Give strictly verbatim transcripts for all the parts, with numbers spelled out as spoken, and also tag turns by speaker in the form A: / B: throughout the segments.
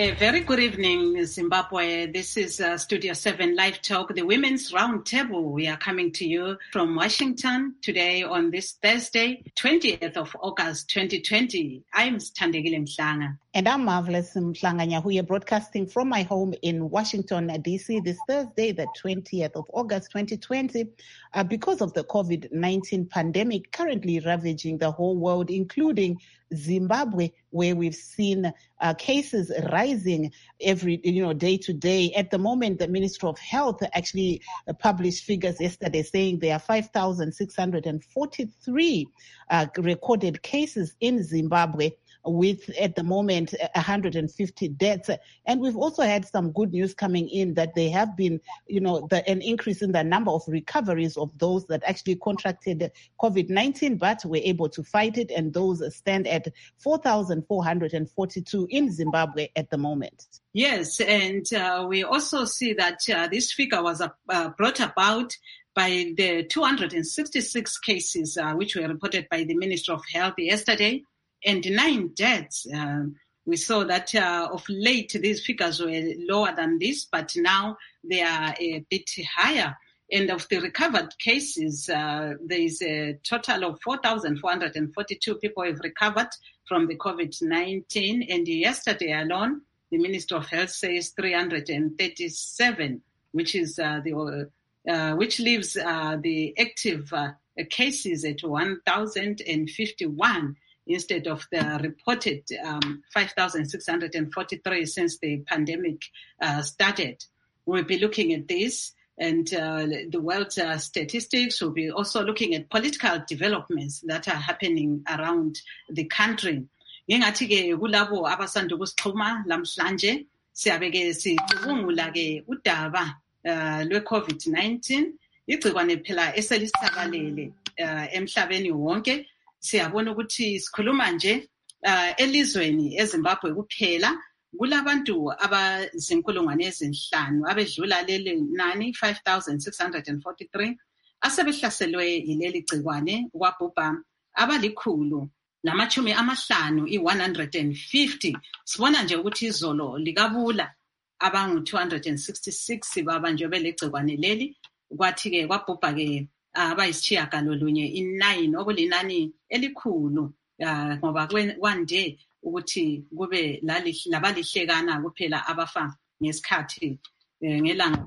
A: A very good evening, Zimbabwe. This is uh, Studio seven Live Talk, the Women's Roundtable. We are coming to you from Washington today on this Thursday, twentieth of August, twenty twenty. I'm Thandekile Mhlanga.
B: And I'm Marvelous Mhlanga Nyahuye, broadcasting from my home in Washington, D C this Thursday, the twentieth of August, twenty twenty. Uh, because of the COVID nineteen pandemic currently ravaging the whole world, including Zimbabwe, where we've seen uh, cases rising every, you know, day to day. At the moment, the Ministry of Health actually uh, published figures yesterday saying there are five thousand six hundred forty-three uh, recorded cases in Zimbabwe, with at the moment one hundred fifty deaths. And we've also had some good news coming in that there have been, you know, the, an increase in the number of recoveries of those that actually contracted COVID nineteen but were able to fight it, and those stand at four thousand four hundred forty-two in Zimbabwe at the moment.
A: Yes, and uh, we also see that uh, this figure was uh, brought about by the two hundred sixty-six cases uh, which were reported by the Ministry of Health yesterday, and nine deaths. Um, we saw that uh, of late these figures were lower than this, but now they are a bit higher. And of the recovered cases, uh, there is a total of four thousand four hundred forty-two people have recovered from the COVID nineteen. And yesterday alone, the Ministry of Health says three hundred thirty-seven, which is uh, the uh, which leaves uh, the active uh, cases at one thousand fifty-one. Instead of the reported um, five thousand six hundred forty-three since the pandemic uh, started. We'll be looking at this and uh, the world uh, statistics. We'll be also looking at political developments that are happening around the country. Ngingathi-ke kulabo abasanda ukusixhuma lamhlanje siyabe-ke sicubungula-ke udaba uh, lwe-COVID nineteen, igcikwane phela eselisabalele uh, emhlabeni wonke. Siyabona ukuthi sikhuluma nje uh, elizweni eZimbabwe kuphela kulabantu abazinkulungwane ezinhlanu abedlula leli nani five thousand six hundred forty-three asebehlaselwe ileli gcikwane, kwabhubha abalikhulu namachumi amahlanu i-one hundred fifty. Sibona nje ukuthi izolo likabula abangu two hundred sixty-six babanjwe belegcikwane leli, kwathi-ke kwabhubha-ke abayisitshiyagalolunye i-nine okulinani elikhulu uh, ngoba kwande ukuthi kube labalihlekana kuphela abafa ngesikhathi eh, ngelanga.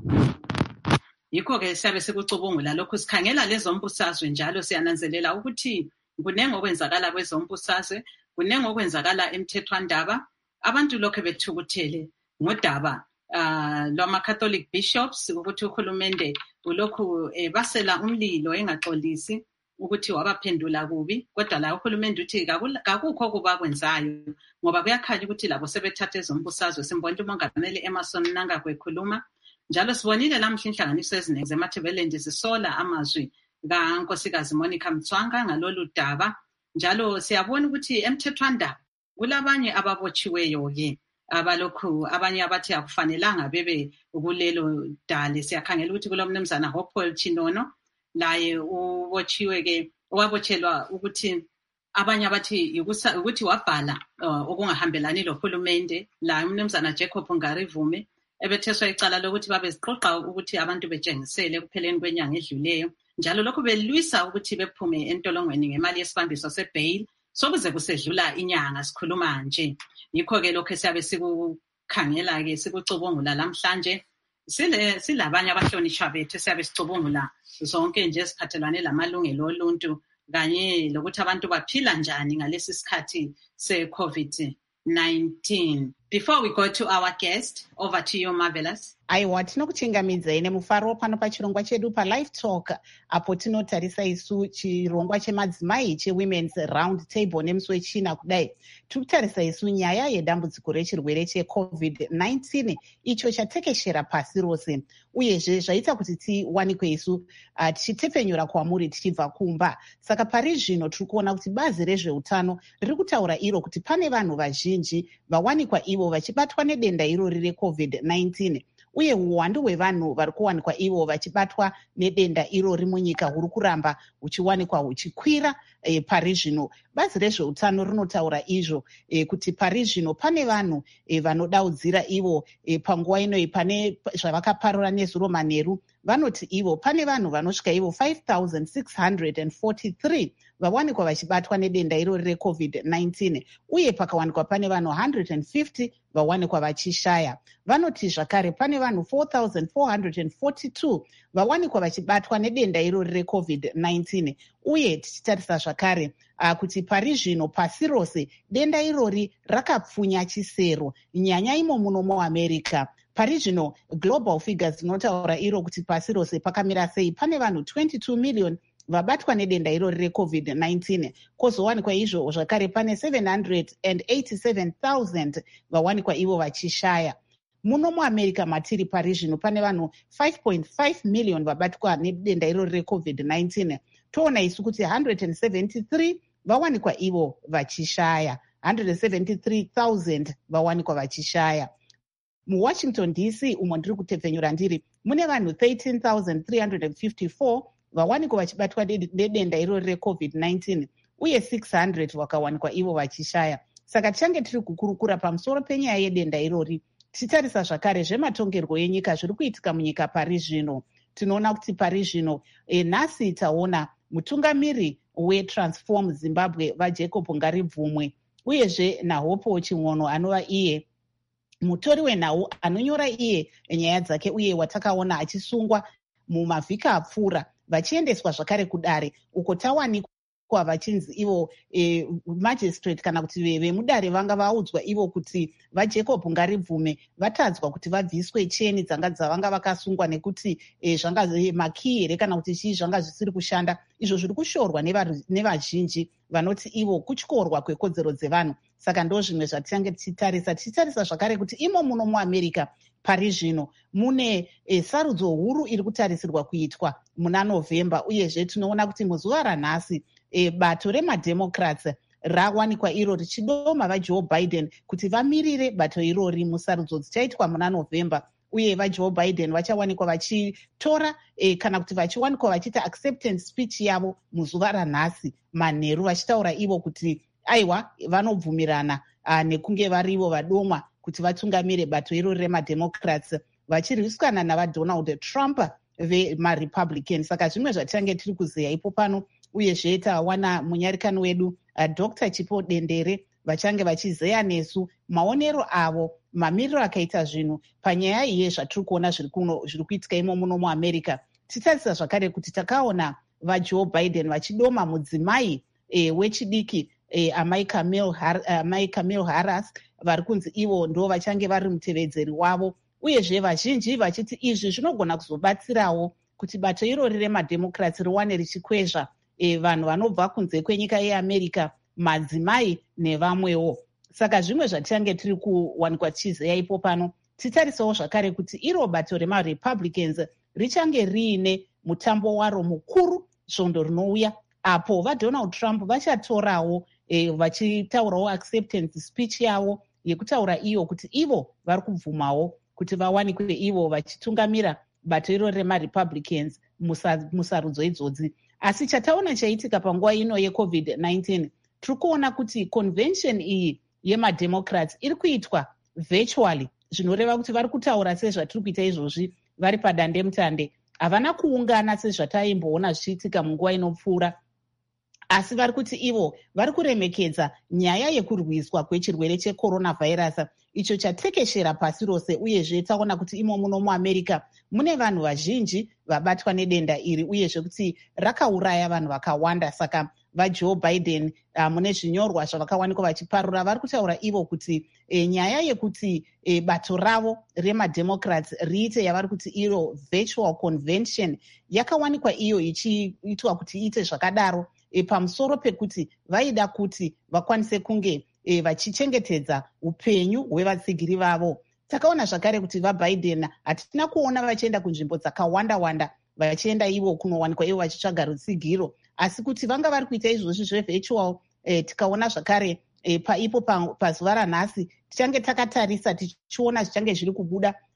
A: Yikho-ke siyabe sikucubungula lokhu sikhangela lezombusazwe njalo siyananzelela ukuthi kunengi okwenzakala kwezombusazwe, kunengi okwenzakala emthethwandaba. Abantu lokhu bethukuthele ngodaba uh, lwama-Catholic bishops ukuthi uhulumende ulokhu eh, basela umlilo engaxolisi ukuthi wabaphendula kubi, kodwa la uhulumende uthi kakukho kubakwenzayo ngoba kuyakhanya ukuthi labo sebethatha ezombusazwe. Simbonile umongameli Emerson Mnangagwa ekhuluma njalo, sibonile lamhla inhlanganiso eziningi zemathebelendi zisola amazwi kaNkosikazi Monica Mtswanga ngalolu daba, njalo siyabona ukuthi emthethwandaba kulabanye ababotshiweyo-ke abalokhu abanye abathi akufanelanga bebe kulelo dale. Siyakhangela ukuthi kulomnumzana Hopewell Chinono laye ubotshiwe-ke owabotshelwa ukuthi abanye abathi ukuthi wabhala uh, okungahambelani lohulumende. La umnumzana Jacob Ngarivume ebetheswa icala lokuthi babeziqoqa ukuthi abantu betshengisele kupheleni kwenyanga edluleyo, njalo lokhu belwisa ukuthi bephume entolongweni ngemali yesibambiso sebail sokuze kusedlula inyanga. Sikhuluma nje yikho-ke lokhu siyabe sikukhangela-ke sikucubungula lamhlanje. Sile silabanye abahlonishwa bethu siyabe sicubungula zonke nje esiphathelwane lamalungelo oluntu kanye lokuthi abantu baphila njani ngalesi sikhathi se-COVID nineteen. Before we go to our guest, over to you, Marvelous.
B: Aiwa, tinokuchingamidza ine mufaro pano pachirongwa chedu paLive Talk, apo tinotarisa isu chirongwa chemadzimai cheWomen's Round Table nemusi wechina kudai. Tiri kutarisa isu nyaya yedambudziko rechirwere cheCovid nineteen icho chatekeshera pasi rose, uyezve zvaita kuti tiwanikwe isu uh, tichitepenyura kwamuri tichibva kumba. Saka pari zvino tiri kuona kuti bazi rezveutano riri kutaura iro kuti pane vanhu vazhinji vawanikwa ivo vachibatwa nedenda irori reCovid nineteen, uye uwandu hwevanhu vari kuwanikwa ivo vachibatwa nedenda irori munyika huri kuramba huchiwanikwa huchikwira e, pari zvino. Bazi rezveutano rinotaura izvo e, kuti pari zvino pane vanhu e, vanodaudzira ivo e, panguva inoi pane zvavakaparura nezuro manheru. Vanoti ivo pane vanhu vanosvika ivo five thousand six hundred forty-three vawanikwa vachibatwa nedenda irori recovid nineteen uye pakawanikwa pane vanhu one hundred fifty vawanikwa vachishaya. Vanoti zvakare pane vanhu four thousand four hundred forty-two vawanikwa vachibatwa nedenda irori recovid nineteen uye tichitarisa zvakare uh, kuti pari zvino pasi rose denda irori rakapfunya chisero nyanya imo muno muamerica. Pari zvino global figures dzinotaura iro kuti pasi rose pakamira sei. Pane vanhu twenty-two million vabatwa nedenda irori recovid nineteen kwozowanikwa izvo zvakare pane seven hundred eighty-seven thousand vawanikwa ivo vachishaya. Muno muamerica matiri pari zvino pane vanhu five point five million vabatwa nedenda irori recovid nineteen. Toona isu kuti one hundred seventy-three vawanikwa ivo vachishaya, one hundred seventy-three thousand vawanikwa vachishaya. MuWashington D C umo ndiri kutepfenyura ndiri mune vanhu thirteen thousand three hundred fifty-four vawanikwa vachibatwa nedenda irori recovid nineteen uye six hundred vakawanikwa ivo vachishaya. Saka tichange tiri kukurukura pamusoro penyaya yedenda irori tichitarisa zvakare zvematongerwo enyika zviri kuitika munyika pari zvino. Tinoona kuti pari zvino e, nhasi taona mutungamiri weTransform Zimbabwe vaJacob Ngaribvumwe uyezve naHopo Chimwono anova iye mutori wenhau anonyora iye nyaya dzake uye watakaona achisungwa mumavhiki apfuura vachiendeswa zvakare kudare uko tawanikwa vachinzi ivo e, magistrate kana kuti vemudare vanga vaudzwa ivo kuti vaJacob Ngaribvume vatadzwa kuti vabviswe cheni dzanga dzavanga vakasungwa nekuti e, zvanga makii here kana kuti chii zvanga zvisiri kushanda. Izvo zviri kushorwa nevazhinji vanoti ivo kutyorwa kwekodzero dzevanhu. Saka ndo zvimwe zvatichange tichitarisa tichitarisa zvakare kuti imo muno muamerica pari zvino mune e, sarudzo huru iri kutarisirwa kuitwa muna November uyezve tinoona kuti muzuva ranhasi e, bato remademocrats rawanikwa iro richidoma vaJoe Biden kuti vamirire bato irori musarudzo dzichaitwa muna November uye vaJoe Biden vachawanikwa vachitora e, kana kuti vachiwanikwa vachiita acceptance speech yavo muzuva ranhasi manheru vachitaura ivo kuti aiwa vanobvumirana uh, nekunge varivo vadomwa kuti vatungamire bato irori remademocrats vachirwisana navaDonald Trump vemarepublican. Saka zvimwe zvatichange tiri kuzeya ipo pano uyezve tawana munyarikani wedu uh, Doctor Chipo Dendere vachange vachizeya nesu maonero avo mamiriro akaita zvinhu panyaya iye zvatiri kuona zviri kuitika imo muno muamerica. Titarisa zvakare kuti takaona vaJoe Biden vachidoma mudzimai e, wechidiki e, amai Kamala Har, amai Kamala Harris vari kunzi ivo ndo vachange vari mutevedzeri wavo uyezve vazhinji vachiti izvi zvinogona kuzobatsirawo kuti bato irori remademocrats riwane richikwezva e, vanhu vanobva kunze kwenyika yeAmerica, madzimai nevamwewo. Saka zvimwe zvatichange tiri kuwanikwa tichizeya ipo pano titarisawo zvakare kuti iro bato remarepublicans richange riine mutambo waro mukuru svondo rinouya apo vaDonald Trump vachatorawo e, vachitaurawo acceptance speech yavo yekutaura iyo kuti ivo vari kubvumawo kuti vawanikwe ivo vachitungamira bato iro remarepublicans musa, musarudzo idzodzi. Asi chataona chaitika panguva ino yecovid nineteen tiri kuona kuti convention iyi yemademocrats iri kuitwa virtually, zvinoreva kuti vari kutaura sezvatiri kuita izvozvi vari padandemutande. Havana kuungana sezvataimboona zvichiitika munguva inopfuura, asi vari kuti ivo vari kuremekedza nyaya yekurwiswa kwechirwere checoronavirus icho chatekeshera pasi rose. Uyezve taona kuti imo muno muamerica mune vanhu vazhinji vabatwa nedenda iri uyezve kuti rakauraya vanhu vakawanda. Saka vaJoe Biden uh, mune zvinyorwa zvavakawanikwa vachiparura vari kutaura ivo kuti e, nyaya yekuti e, bato ravo remademocrats riite yavari kuti iro virtual convention yakawanikwa iyo ichiitwa kuti iite zvakadaro e, pamusoro pekuti vaida kuti vakwanise kunge e, vachichengetedza upenyu hwevatsigiri vavo. Takaona zvakare kuti vaBiden hatina kuona vachienda kunzvimbo dzakawanda-wanda vachienda ivo kunowanikwa ivo vachitsvaga rutsigiro, asi kuti vanga vari kuita izvozvi zvevirtual. E, tikaona zvakare e, paipo pazuva ranhasi tichange takatarisa tichiona zvichange zviri kubuda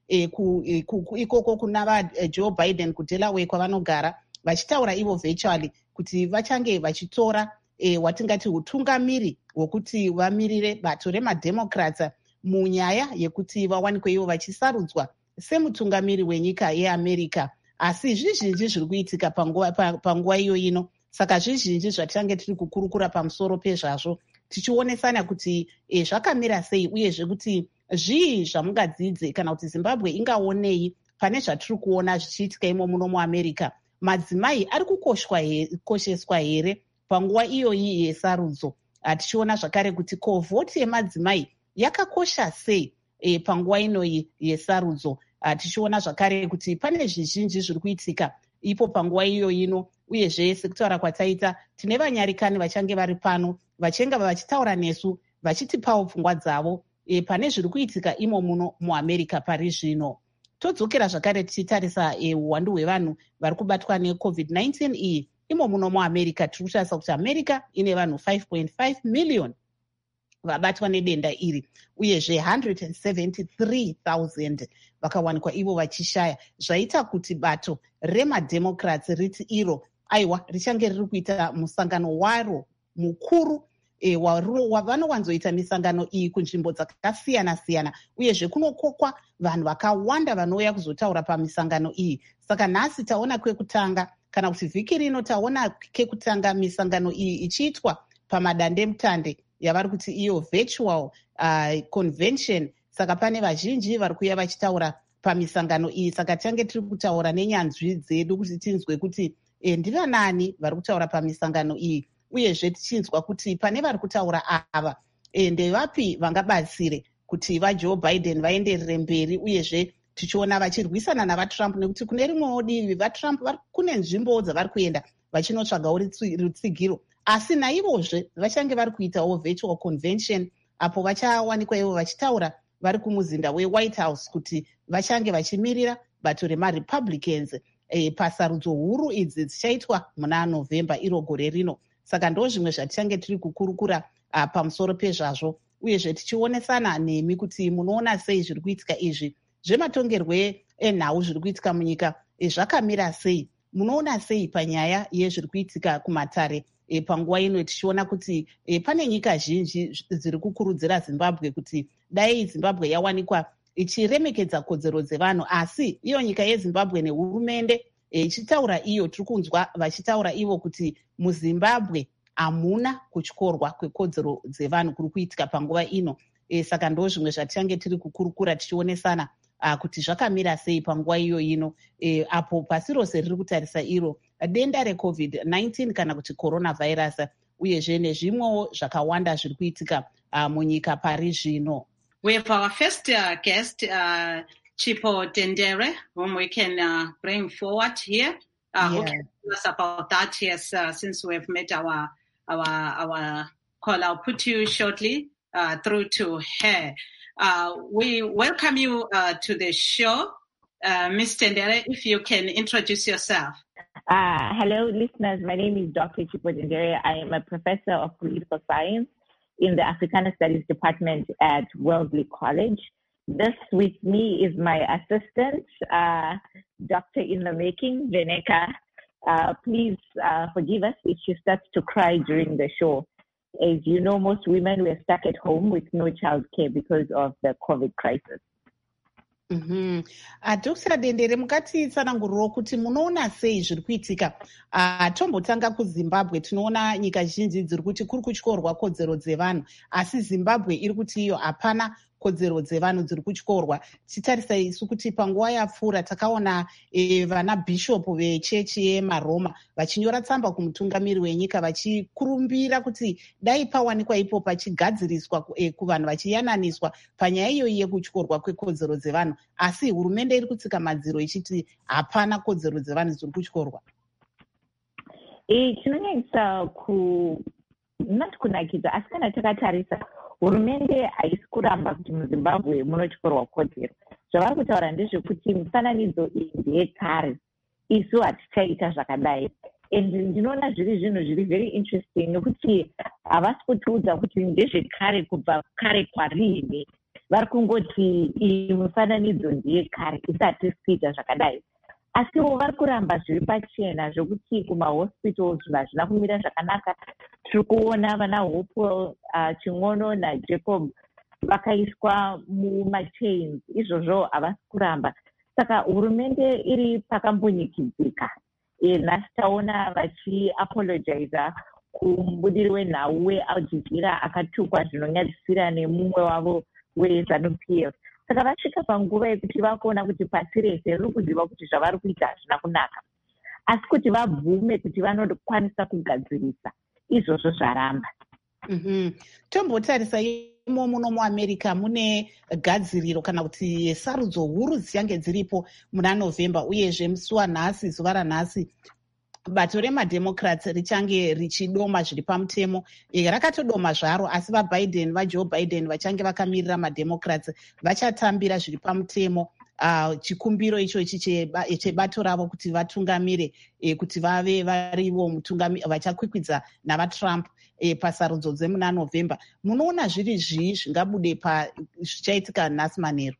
B: e, ku, e, ku, ikoko kuna vajoe Biden kuDelaware kwavanogara, vachitaura ivo virtually kuti vachange vachitora e, watingati utungamiri hwokuti vamirire bato remademocrats munyaya yekuti vawanikwe ivo vachisarudzwa semutungamiri wenyika yeAmerica. Asi zvizhinji zviri kuitika panguva, panguva iyo ino, saka zvizhinji zvatichange tiri kukurukura pamusoro pezvazvo, tichionesana kuti e, zvakamira sei, uyezve kuti zvii zvamungadzidze kana kuti Zimbabwe ingaonei pane zvatiri kuona zvichiitika imo muno muAmerica. Madzimai ari kukosheswa here panguva iyoyi yesarudzo? Tichiona zvakare kuti ko vhoti yemadzimai yakakosha sei e, panguva inoyi yesarudzo. Tichiona zvakare kuti pane zvizhinji zviri kuitika ipo panguva iyo ino, uyezve sekutaura kwataita tine vanyarikani vachange vari pano vachenga vachitaura nesu vachitipawo pfungwa dzavo e, pane zviri kuitika imo muno muAmerica pari zvino. Todzokera zvakare tichitarisa uwandu hwevanhu vari kubatwa necovid nineteen iyi imo muno muAmerica. Tiri kutarisa kuti America ine vanhu five point five million vabatwa nedenda iri, uyezve one hundred seventy-three thousand vakawanikwa ivo vachishaya, zvaita kuti bato remademocrats riti iro aiwa richange riri kuita musangano waro mukuru e, wavanowanzoita misangano iyi kunzvimbo dzakasiyana-siyana, uyezve kunokokwa vanhu vakawanda vanouya kuzotaura pamisangano iyi. Saka nhasi taona kwekutanga kana kuti vhiki rino taona kekutanga misangano iyi ichiitwa pamadandemutande yavari kuti iyo virtual uh, convention. Saka pane vazhinji vari kuya vachitaura pamisangano iyi. Saka tange tiri kutaura nenyanzvi dzedu kuti tinzwe kuti e, ndivanani vari kutaura pamisangano iyi, uyezve tichinzwa kuti pane vari kutaura ava e, ndevapi vangabatsire kuti vaJoe Biden vaenderere mberi, uyezve tichiona vachirwisana navaTrump, nekuti kune rimwewo divi vaTrump kune nzvimbo dzavari kuenda vachinotsvagawo rutsigiro, asi naivozve vachange vari kuitawo virtual convention apo vachawanikwa ivo vachitaura vari kumuzinda weWhite House kuti vachange vachimirira bato remaRepublicans e, pasarudzo huru idzi dzichaitwa muna November iro gore rino. Saka ndo zvimwe zvatichange tiri kukurukura uh, pamusoro pezvazvo, uyezve tichionesana nemi kuti munoona sei zviri kuitika izvi zvematongerwe enhau zviri kuitika munyika e, zvakamira sei, munoona sei panyaya yezviri kuitika kumatare e, panguva ino, tichiona kuti e, pane nyika zhinji dziri kukurudzira Zimbabwe kuti dai Zimbabwe yawanikwa ichiremekedza kodzero dzevanhu, asi iyo nyika yeZimbabwe nehurumende ichitaura e, iyo tiri kunzwa vachitaura ivo kuti muZimbabwe hamuna kutyorwa kwekodzero dzevanhu kuri kuitika panguva ino. E, saka ndo zvimwe zvatichange tiri kukurukura tichionesana uh, kuti zvakamira sei panguva iyo ino e, apo pasi rose riri kutarisa iro denda recovid nineteen kana kuti coronavirus, uyezve nezvimwewo zvakawanda zviri kuitika uh, munyika pari zvino.
A: We have our first uh, guest, uh, Chipho Tendere, whom we can uh, bring forward here. Uh, yeah. Who can tell us about that? Yes, uh, since we have met our our our call, I'll put you shortly uh, through to her. Uh, we welcome you uh, to the show, uh, Miz Tendere. If you can introduce yourself.
C: Uh, hello, listeners. My name is Doctor Chipho Tendere. I am a professor of political science in the Africana Studies Department at Wellesley College. This with me is my assistant, uh, Doctor in the making, Veneka. Uh, please uh, forgive us if she starts to cry during the show. As you know, most women were stuck at home with no child care because of the COVID crisis.
B: Mm-hmm. Uh, Doctor Dendere, mukatitsanangurirawo kuti munoona sei zviri kuitika. Uh, tombotanga kuZimbabwe, tinoona nyika zhinji dziri kuti kuri kutyorwa kodzero dzevanhu, asi Zimbabwe iri kuti iyo hapana kodzero dzevanhu dziri kutyorwa. Tichitarisa isu kuti panguva yapfuura takaona e, vana bhishopu vechechi yemaroma vachinyora tsamba kumutungamiri wenyika vachikurumbira kuti dai pawanikwa ipo pachigadziriswa e, kuvanhu vachiyananiswa panyaya iyoyi yekutyorwa kwekodzero dzevanhu, asi hurumende iri kutsika madziro ichiti hapana kodzero dzevanhu dziri kutyorwa.
C: E, chinonyanyisa ku not kunakidza, asi kana takatarisa hurumende haisi kuramba kuti muZimbabwe munotyorwa kodzero. Zvavari kutaura ndezvekuti mifananidzo iyi ndeyekare, isu hatichaita zvakadai. And ndinoona zviri zvinhu zviri very interesting nekuti havasi kutiudza kuti ndezvekare kubva kare kwarini. vari kungoti iyi mifananidzo ndeyekare isati kuita zvakadai. Asiwo vari kuramba zviri pachena zvokuti kumahospitals zvinhu hazvina kumira zvakanaka. Tiri kuona vana Hopewell, uh, Chingono naJacob vakaiswa mumachains, izvozvo havasi kuramba. Saka hurumende iri pakambunyikidzika. E, nhasi taona vachiapologiza kumubudiri wenhau weAl Jazeera akatukwa zvinonyadzisira nemumwe wavo weZanu P F. Saka vasvika panguva yekuti vakuona kuti pasi rese riri kuziva kuti zvavari kuita hazvina kunaka, asi kuti vabvume kuti vanokwanisa kugadzirisa, izvozvo zvaramba.
B: Mm-hmm. Tombotarisa imo muno muAmerica mune gadziriro kana kuti sarudzo huru dzichange dziripo muna November, uyezve musi wanhasi, zuva ranhasi, bato remademocrats richange richidoma zviri pamutemo. E, rakatodoma zvaro, asi vaBiden, vaJoe Biden vachange vakamirira mademocrats vachatambira zviri pamutemo. Uh, chikumbiro ichochi chebato ravo kuti vatungamire, e, kuti vave varivo vachakwikwidza navaTrump e, pasarudzo dzemuna November. Munoona zviri zvii zvingabude pazvichaitika nhasi manheru?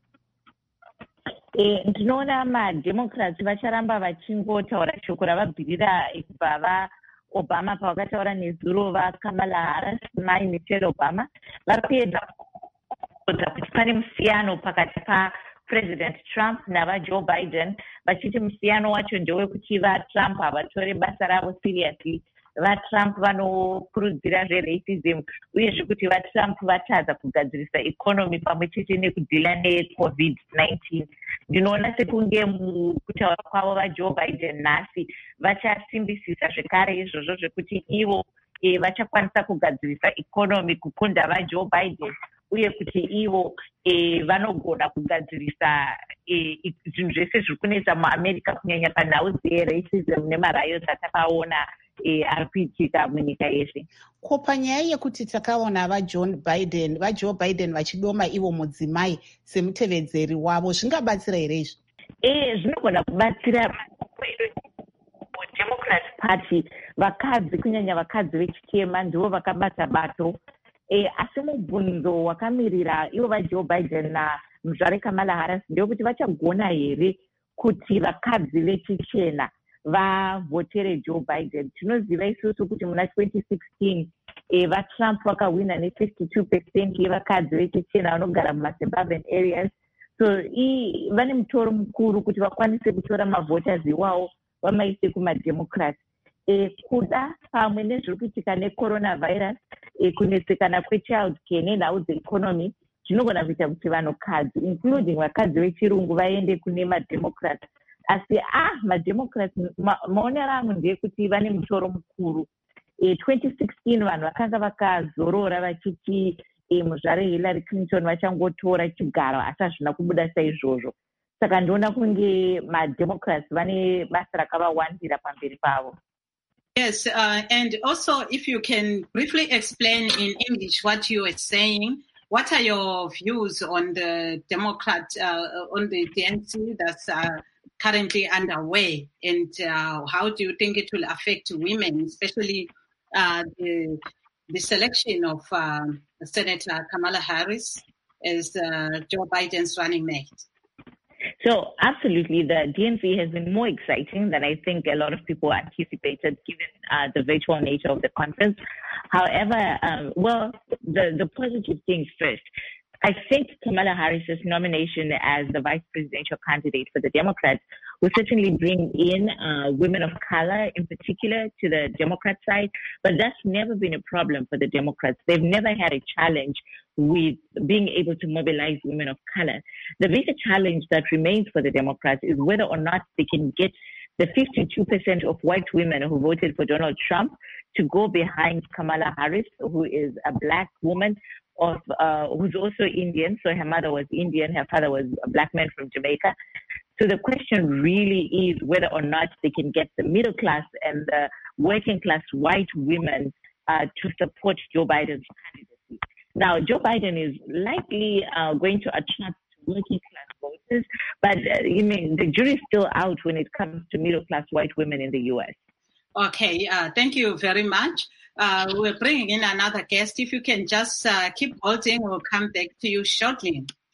C: E, ndinoona mademocrats vacharamba vachingotaura shoko ravabvirira kubva vaObama pavakataura nezuro vaKamala Harris mai Michelle Obama. Vapedza kuti pane musiyano pakati pa President Trump navaJoe Biden, vachiti musiyano wacho ndewekuti vaTrump havatore basa ravo seriously. VaTrump vanokurudzira zve-racism, uyezve kuti vaTrump vatadza kugadzirisa economy pamwe chete nekudhila neCovid nineteen. Ndinoona sekunge mukutaura kwavo vaJoe Biden nhasi vachasimbisisa zvekare izvozvo zvekuti ivo e, vachakwanisa kugadzirisa economy kukunda vaJoe Biden, uye kuti ivo e, vanogona kugadzirisa zvinhu e, zvese zviri kunetsa muAmerica, kunyanya panhau dze-racism nemarayoti atakaona e, ari kuitika munyika yese.
B: Ko panyaya yekuti takaona vaJoe Biden, vaJoe Biden vachidoma ivo mudzimai semutevedzeri wavo, zvingabatsira here izvi?
C: E, zvinogona kubatsira Democrat Party. Vakadzi, kunyanya vakadzi vechitema, ndivo vakabata bato. E, asi mubvunzo wakamirira ivo vaJoe Biden namuzvare Kamala Harris ndewekuti vachagona here kuti vakadzi vechichena vavhotere Joe Biden. Tinoziva isusu kuti muna twenty sixteen e, vaTrump vakawina ne-fifty-two percent yevakadzi vechichena vanogara mumasuburban areas. So i vane mutoro mukuru kuti vakwanise kutora mavhoters iwawo vamaise kumademocrats. E, kuda pamwe nezviri kuitika necoronavirus, e, kunetsekana kwechild care nenhau dzeeconomy zvinogona kuita kuti vanhukadzi including vakadzi vechirungu vaende kune mademocrats. Asi ah mademocrats maonero angu ndeyekuti vane mutoro mukuru. E, twenty sixteen vanhu vakanga vakazorora vachiti e, muzvare Hillary Clinton vachangotora chigaro, asi hazvina kubuda saizvozvo. Saka ndoona kunge mademocrats vane basa rakavawandira pamberi pavo.
A: Yes, uh, and also if you can briefly explain in English what you were saying, what are your views on the Democrat, uh, on the D N C that's uh, currently underway, and uh, how do you think it will affect women, especially uh, the, the selection of um, Senator Kamala Harris as uh, Joe Biden's running mate?
C: So absolutely, the D N C has been more exciting than I think a lot of people anticipated, given uh, the virtual nature of the conference. However, um, well, the, the positive things first. I think Kamala Harris's nomination as the vice presidential candidate for the Democrats will certainly bring in uh, women of color in particular to the Democrat side, but that's never been a problem for the Democrats. They've never had a challenge with being able to mobilize women of color. The bigger challenge that remains for the Democrats is whether or not they can get the fifty-two percent of white women who voted for Donald Trump to go behind Kamala Harris, who is a black woman of uh, who's also Indian. So her mother was Indian, her father was a black man from Jamaica. So the question really is whether or not they can get the middle class and the working class white women uh, to support Joe Biden's candidacy. Now, Joe Biden is likely uh, going to attract working class voters, but uh, you mean the jury is still out when it comes to middle class white women in the U S.
A: Okay, uh, thank you very much. Uh, we're bringing in another guest. If you can just uh, keep holding, we'll come back to you shortly.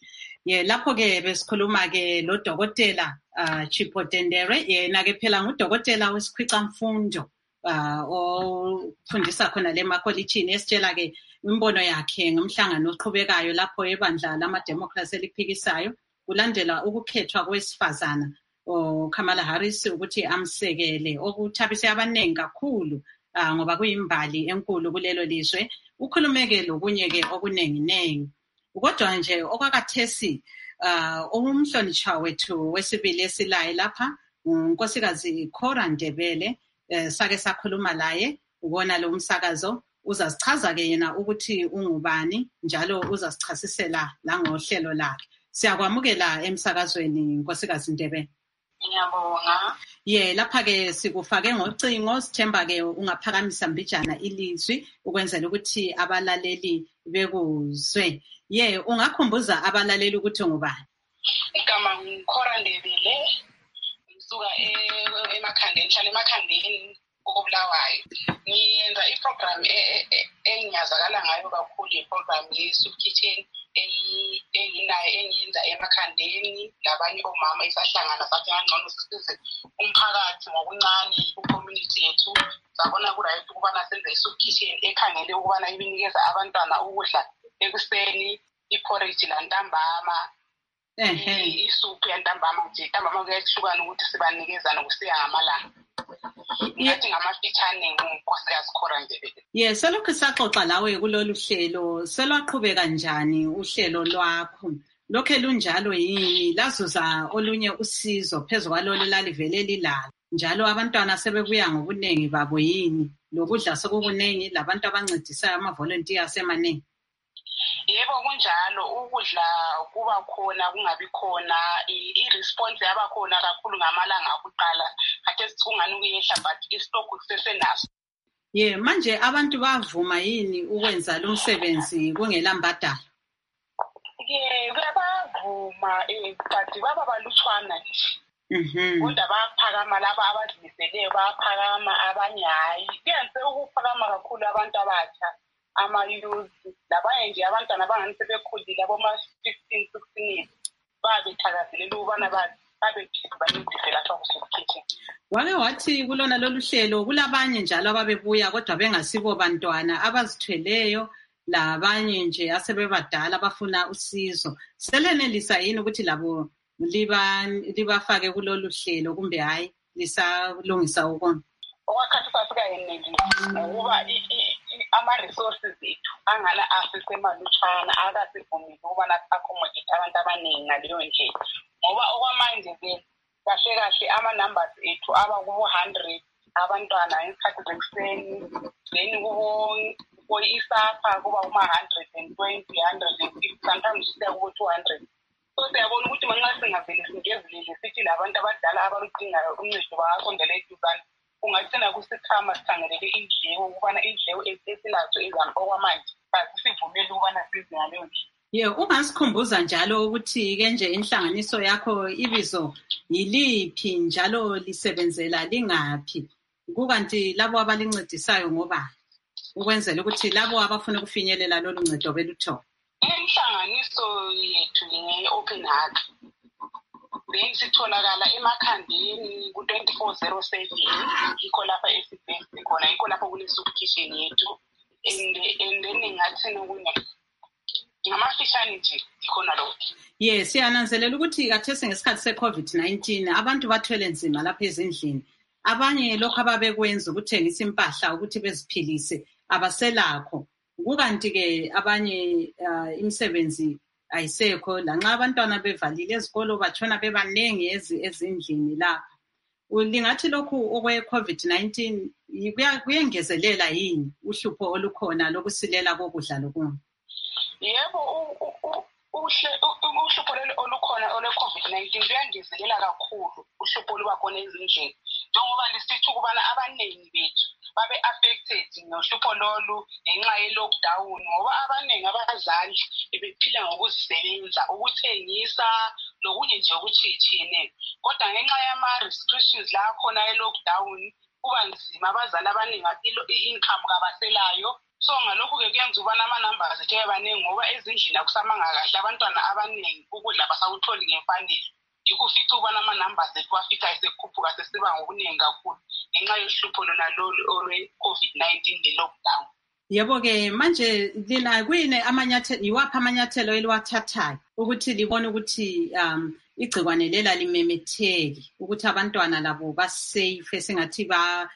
A: Ye lapho ke besikhuluma ke lo dokotela uh, Chipotendere yena ke phela ngudokotela wesikhwicamfundo uh, ofundisa khona le makolitshini esitshela ke imbono yakhe ngomhlangano oqhubekayo lapho ebandla lama-democracy eliphikisayo kulandela ukukhethwa kwesifazana uKamala Harris ukuthi amsekele okuthabise abaningi kakhulu uh, ngoba kuyimbali enkulu kulelo lizwe. Ukhulumeke lokunye-ke okuningi-ningi. Kodwa nje okwakathesi uh, umhlonishwa wethu wesibili esilayo lapha unkosikazi Cora Ndebele uh, sake sakhuluma laye ubona lo umsakazo uzasichaza-ke yena ukuthi ungubani njalo uzasichasisela la ngohlelo lakhe. Siyakwamukela emsakazweni nkosikazi Ndebele.
D: Ngiyabonga.
A: Ye lapha-ke sikufake ngocingo sithemba-ke ungaphakamisa mbijana ilizwi ukwenzela ukuthi abalaleli bekuzwe. Ye ungakhumbuza abalaleli ukuthi ngubani?
D: Igama ngikora Ndebele ngisuka emakhandeni ngihlala emakhandeni kokubulawayo. Ngiyenza iprogram engiyazakala ngayo kakhulu iprogram ye-soup kitchen enginayo engiyenza emakhandeni labanye omama isahlangana sathi ngangcono sisize umphakathi ngokuncane ku-community yethu. Sabona ku-right ukubana senze i-soup kitchen ekhangele ukubana ibinikeza abantwana ukudla ekuseni, iporridge lantambama, isoup yantambama nje. Ntambama kuyahlukana ukuthi sibanikeza nokusiya ngamalanga. Ngathi ngamafitshane ngunkosikazi Cora Ndebele.
A: Yes, selokhu saxoxa lawe kulolu hlelo, selwaqhubeka kanjani uhlelo lwakho? Lokho lunjalo yini lazuza olunye usizo phezulu kwalolu lalivele lilalo? Njalo abantwana sebebuya ngobuningi babo yini? Lokudla sekukuningi labantu abancedisayo ama-volunteers emaningi.
D: Yebo kunjalo, ukudla kuba khona kungabi khona, i-response yaba khona kakhulu ngamalanga akuqala kade sikungani kuyehla but istock kusesenaso.
A: Ye manje abantu bavuma yini ukwenza lo msebenzi kungela mbadalo?
D: Ye bayavuma eh but baba balutshwana nje.
A: Mhm.
D: Kodwa bayaphakama laba abazimiseleyo bayaphakama abanye hayi. Kuyenze ukuphakama kakhulu abantu abatsha. Ama-youth labanye nje abantwana abangani sebekhulile aboma-fifteen sixteen babethakazelela ukubana babephiwe bancedise lapha ku-soup kitchen.
A: Wake wathi kulona lolu hlelo kulabanye njalo ababebuya kodwa bengasibo bantwana abazithweleyo labanye nje asebebadala abafuna usizo. Selenelisa yini ukuthi labo liba libafake kulolu hlelo kumbe hayi lisalungisa ukona?
D: Okwakhathi safika yenelisa ngoba ama-resources ethu angala asisemalutshwana akasivumile ukubana accommodate abantu abaningi ngaleyo ndlela. Ngoba okwamanje vele kahle kahle ama-numbers ethu aba kubo-hundred abantwana ngesikhathi zekuseni, then kubo isapha kuba kuma-hundred and twenty, hundred and fifty, sometimes siya kubo-two hundred. So siyabona ukuthi manxa singavele singezelele sithi labantu abadala abaludingayo uncedo bangasondela eduzane. Ungagcina kusikhama sikhangelele indleko ukubana indleko esinazo ezami okwamanje asivumeli ukubana size ngaleyo ndlela.
A: Ye ungasikhumbuza njalo ukuthi ke nje inhlanganiso yakho ibizo yiliphi njalo lisebenzela lingaphi kukanti labo abalincedisayo ngoba ukwenzela ukuthi labo abafuna ukufinyelela lolu ncedo beluthola.
D: Inhlanganiso yethu nge-Open Heart then sitholakala emakhandeni ku-twenty-four oh seven yikho lapha esibhesi khona yikho lapho kule-soup kitchen yethu and and then ngathini okunye ngamafishane nje ikhona lokho.
A: Yes, siyananzelela ukuthi kathesi ngesikhathi se-COVID nineteen abantu bathwele nzima lapha ezindlini. Abanye lokho ababekwenza ukuthengisa impahla ukuthi beziphilise abaselakho. Kukanti-ke abanye uh, imisebenzi ayisekho lanxa abantwana bevalile ezikolo batshona bebaningi ezindlini lapha. Lingathi lokhu okwe-COVID nineteen kuyengezelela yini uhlupho olukhona lokusilela kokudla lokunye?
D: Yebo, uhlupho olukhona olwe-COVID nineteen luyangezelela kakhulu uhlupho olubakhona ezindlini njengoba lisithi ukubana abaningi bethu babe-affected ngohlupho lolu ngenxa ye-lockdown ngoba abaningi abazali bebephila ngokuzisebenza ukuthengisa lokunye nje okuthiyetshiyeneyo kodwa ngenxa yama-restrictions la khona e-lockdown kuba nzima abazali abaningi i-income kabaselayo So ngalokho-ke kuyenza ubana ama-numbers ethu abaningi ngoba ezindlini akusamanga kahle abantwana abaningi ukudla basawutholi ngemfanelo. Yikho fithi ubana ama-numbers ethu afika esekhuphuka sesiba ngokuningi kakhulu ngenxa yohlupho lona lolu olwe-COVID nineteen le-lockdown.
A: Yebo-ke manje lina kuyini amanyathelo iwaphi amanyathelo eliwathathayo ukuthi libone ukuthi um igcikwane lela limemetheki ukuthi abantwana labo basafe esingathi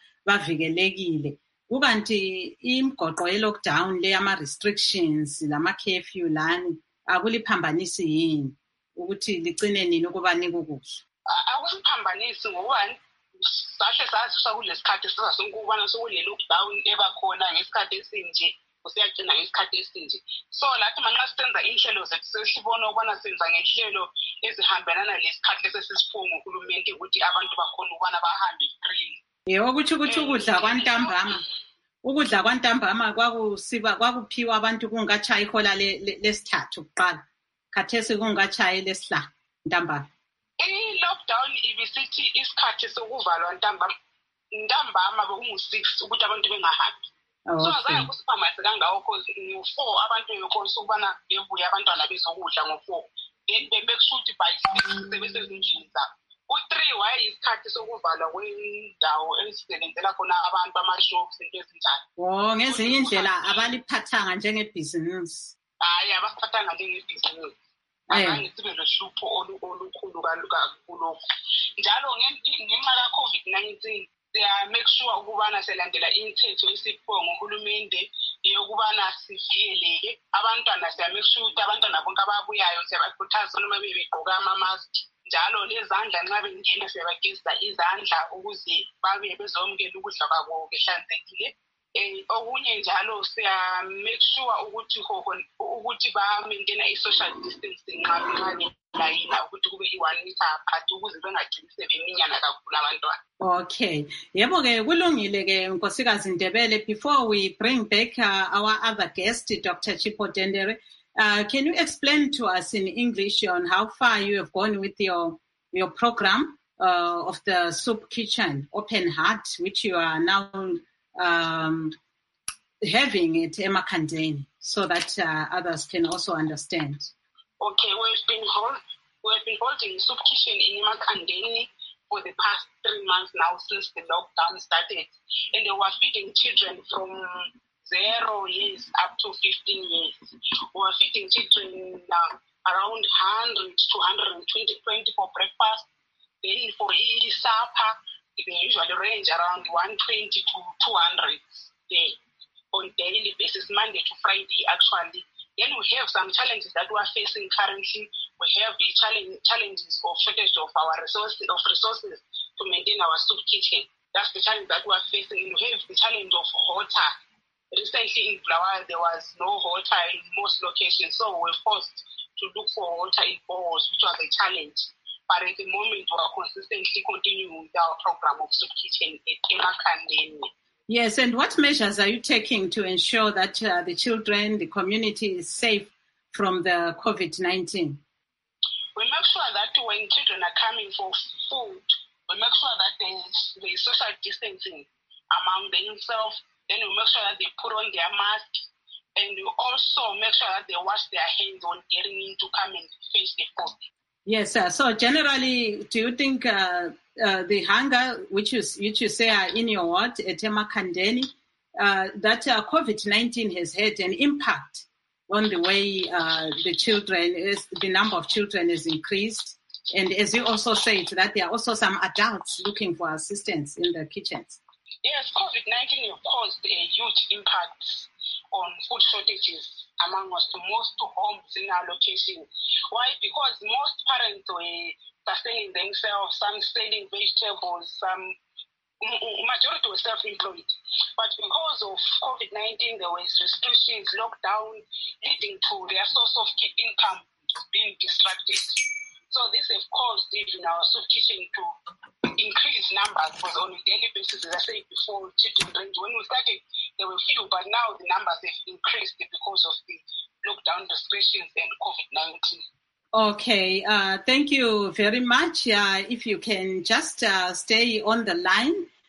A: bavikelekile kukanti imigoqo ye-lockdown le ama-restrictions lama-curfew lani akuliphambanisi yini ukuthi ligcine nini ukubanika ukudla?
D: Akusiphambanisi ngokubani sahle saziswa kulesi sikhathi siza sonke ukubana sokule lockdown ebakhona ngesikhathi esinje usiyagcina ngesikhathi esinje. So lathi manxa sisenza inhlelo zethu sesibona ukubana senza ngenhlelo ezihambelana lesikhathi esesisiphiwe nguhulumende ukuthi abantu bakhona ukubana bahambe free.
A: Yebo kuthi ukuthi ukudla kwantambama ukudla kwantambama kwakusiba kwakuphiwa abantu kungakachayi ihola lesithathu kuqala khathesi kungakachayi lesihlanu ntambama.
D: I-lockdown ibisithi isikhathi sokuvalwa ntambama ntambama bekungu-six ukuthi abantu bengahambi. So azange kusiphambanise kangako because ngo-four abantu bekhosa ukubana bebuye abantwana bezokudla ngo-four then be-make sure ukuthi by six sebesezindlini zabo. U-three wayeyisikhathi sokuvalwa kwendawo ezisebenzela khona abantu ama-shops into ezinjalo.
A: Oh, ngezinye indlela abaliphathanga njengebhizinisi.
D: Hayi abasiphathanga njengebhizinisi. Azange sibe lohlupho olukhulu kulokho. Njalo ngenxa ka-COVID nineteen siya-make sure ukubana silandela imithetho esiphiwe nguhulumende yokubana sivikeleke. Abantwana siya-make sure ukuthi abantwana bonke ababuyayo siyabakhuthaza noma bebegqoka ama-mask. Njalo lezandla nxa bengena siyabagezisa izandla ukuze babe bezomukela ukudla kwabo behlanzekile. Eh okunye njalo siya make sure ukuthi ukuthi ba maintain i-social distancing nxa belayina ukuthi kube i-one meter apart ukuze bengagcini sebeminyana kakhulu abantwana.
A: Okay. Yebo-ke kulungile-ke Nkosikazi Ndebele. Before we bring back uh, our other guest, Doctor Chipho Dendere, Uh, can you explain to us in English on how far you have gone with your your program uh, of the Soup Kitchen Open Heart, which you are now um, having at eMakhandeni, so that uh, others can also understand?
D: Okay, we've been hold, we've been holding Soup Kitchen in eMakhandeni for the past three months now since the lockdown started, and they were feeding children from zero years up to fifteen years. We are feeding children uh, around one hundred to one hundred twenty for breakfast. Then for supper, they usually range around one hundred twenty to two hundred day on daily basis, Monday to Friday actually. Then we have some challenges that we are facing currently. We have the challenge, challenges of shortage of our resources, of resources to maintain our soup kitchen. That's the challenge that we are facing. We have the challenge of water. Recently in Bulawayo, there was no water in most locations, so we were forced to look for water in boreholes, which was a challenge. But at the moment, we are consistently continuing with our program of soup kitchen at eMakhandeni.
A: Yes, and what measures are you taking to ensure that uh, the children, the community is safe from the COVID nineteen?
D: We make sure that when children are coming for food, we make sure that there is, there is social distancing among themselves. Then we make sure that they put on their mask, and we also make sure that they wash their hands on getting in to come and fetch the food.
A: Yes, sir. So generally, do you think uh, uh, the hunger, which you, which you say are in your ward at eMakhandeni, uh, that uh, COVID nineteen has had an impact on the way uh, the children, is, the number of children is increased? And as you also said, that there are also some adults looking for assistance in the kitchens.
D: Yes, COVID nineteen has caused a huge impact on food shortages among us, to most homes in our location. Why? Because most parents were sustaining themselves, some selling vegetables, some majority were self-employed. But because of COVID nineteen, there was restrictions, lockdown, leading to their source of income being disrupted. So this has caused even our soup kitchen to increase numbers, because on a daily basis, as I said before, children range. When we started, there were few, but now the numbers have increased because of the lockdown restrictions and COVID nineteen.
A: Okay, uh, thank you very much. Uh, if you can just uh, stay on the line,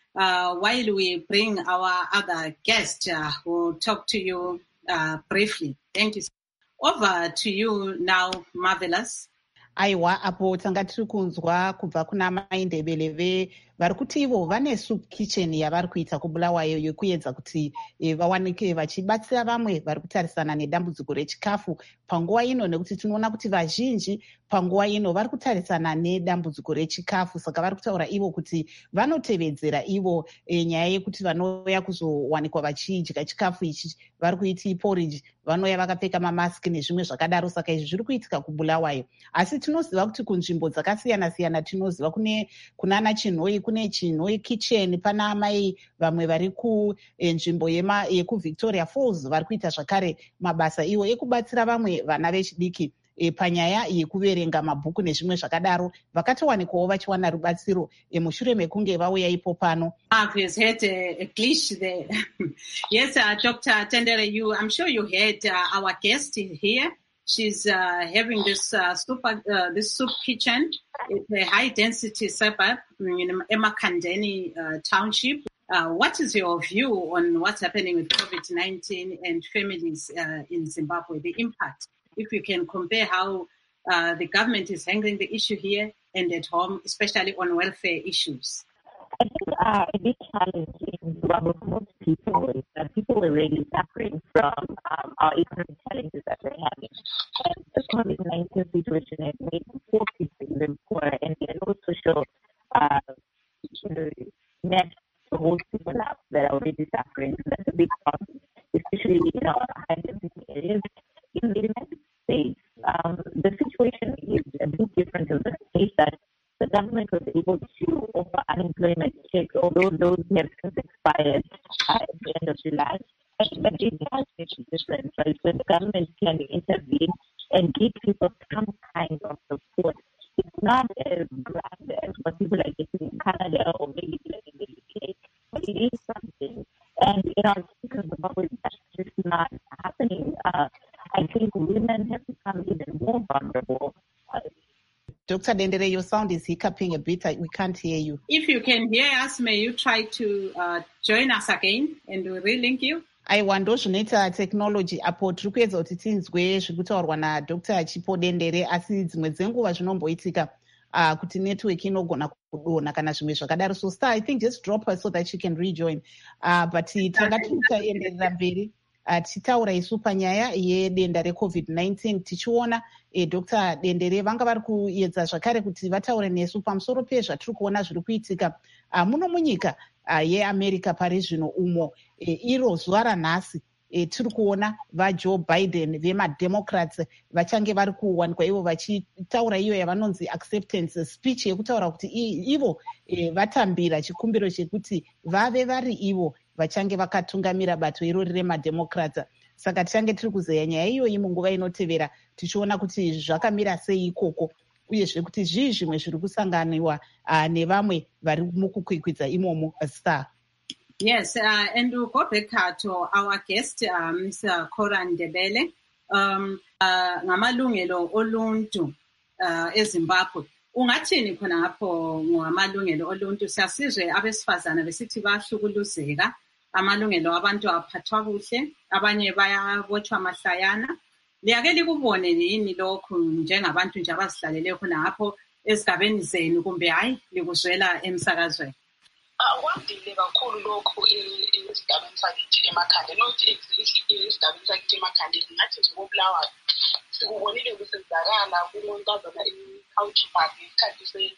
A: uh, while we bring our other guest uh, who will talk to you uh, briefly. Thank you. Over to you now, Marvelous.
B: Aiwa, apo tanga tiri kunzwa kubva kuna mai Ndebele vari kuti ivo vane soup kitchen yavari kuita kuBulawayo yekuedza kuti e, vawanike vachibatsira vamwe vari kutarisana nedambudziko rechikafu panguva ino, nekuti tinoona kuti vazhinji panguva ino vari kutarisana nedambudziko rechikafu. Saka vari kutaura ivo kuti vanotevedzera ivo e, nyaya yekuti vanouya kuzowanikwa vachidya chikafu ichi vari kuiti porridge, vanouya vakapfeka mamaski nezvimwe zvakadaro. Saka izvi zviri kuitika kuBulawayo, asi tinoziva kuti kunzvimbo dzakasiyana siyana tinoziva kune kunana Chinhoi, kune Chinhoi kitchen, pana amai vamwe vari kunzvimbo yekuVictoria Falls vari kuita zvakare mabasa iwo ekubatsira vamwe vana vechidiki e, panyaya yekuverenga mabhuku nezvimwe zvakadaro, vakatowanikwawo vachiwana rubatsiro e, mushure mekunge vauya ipo pano.
A: I've heard a, a glitch there. Yes, uh, Doctor Tendere, you, I'm sure you heard uh, our guest here. She's uh, having this uh, super, uh, this soup kitchen. It's a high-density suburb in Emakhandeni uh, township. Uh, what is your view on what's happening with COVID nineteen and families uh, in Zimbabwe, the impact? If you can compare how uh, the government is handling the issue here and at home, especially on welfare issues.
C: I think uh, a big challenge in Zimbabwe for most people is that people are really suffering from um, our economic challenges that we're having. And the COVID nineteen situation has made poor people live poor, and there are no social uh, you know, net to hold people up that are already suffering. So that's a big problem, especially in our high-density areas. In the United States, um, the situation is a bit different in the case that the government was able to offer unemployment checks, although those have since expired uh, at the end of July. But it does make a difference, right? When the government can intervene and give people some kind of support. It's not as grand as what people are getting in Canada or maybe in the U K, but it is something. And in our case, Zimbabwe, that's just not happening. Uh, I think women have become even more vulnerable. Uh,
B: Doctor Dendere, your sound is hiccuping a bit. We can't hear you.
A: If you can hear us, may you try to uh, join us again and we'll relink you.
B: Aiwa, ndo zvinoita technology apo tiri kuedza kuti tinzwe zviri kutaurwa naDr Chipo Dendere, asi dzimwe dzenguva zvinomboitika uh, kuti network inogona kudonha kana zvimwe zvakadaro. So Star, I think just drop her so that she can rejoin. Uh, but tanga tichaenderera mberi uh, tichitaura isu panyaya yedenda reCovid nineteen tichiona eh, Doctor Dendere vanga vari kuedza zvakare kuti vataure nesu pamusoro pezvatiri kuona zviri kuitika uh, muno munyika uh, yeAmerica pari zvino umo eh, iro zuva ranhasi eh, tiri kuona vaJoe Biden vemademocrats vachange vari kuwanikwa ivo vachitaura iyo yavanonzi acceptance speech yekutaura kuti ivo eh, vatambira chikumbiro chekuti vave vari ivo vachange vakatungamira bato irori remademocrats. Saka tichange tiri kuzeya nyaya iyoyi munguva inotevera tichiona kuti zvakamira sei ikoko, uyezve kuti zvii zvimwe zviri kusanganiwa uh, nevamwe vari mukukwikwidza imomo. Star.
A: Yes, uh, and we'll go back uh, to our guest, uh, Mister Cora Ndebele, um, uh, ngamalungelo oluntu uh, eZimbabwe. Ungathini khona ngapho ngamalungelo oluntu? Siyasizwe abesifazana besithi bahlukuluzeka, amalungelo abantu aphathwa kuhle, abanye bayabotshwa amahlayana. Liyake likubone yini lokhu njengabantu nje abazihlalele khona ngapho esigabeni zenu, kumbe hayi likuzwela emsakazweni?
D: Kwandile kakhulu lokhu esigabeni sakithi eMakhanda, not exactly esigabeni sakithi eMakhanda, ngathi nje koBulawayo sikubonile kusenzakala kumontazana e-Couch Park ngesikhathi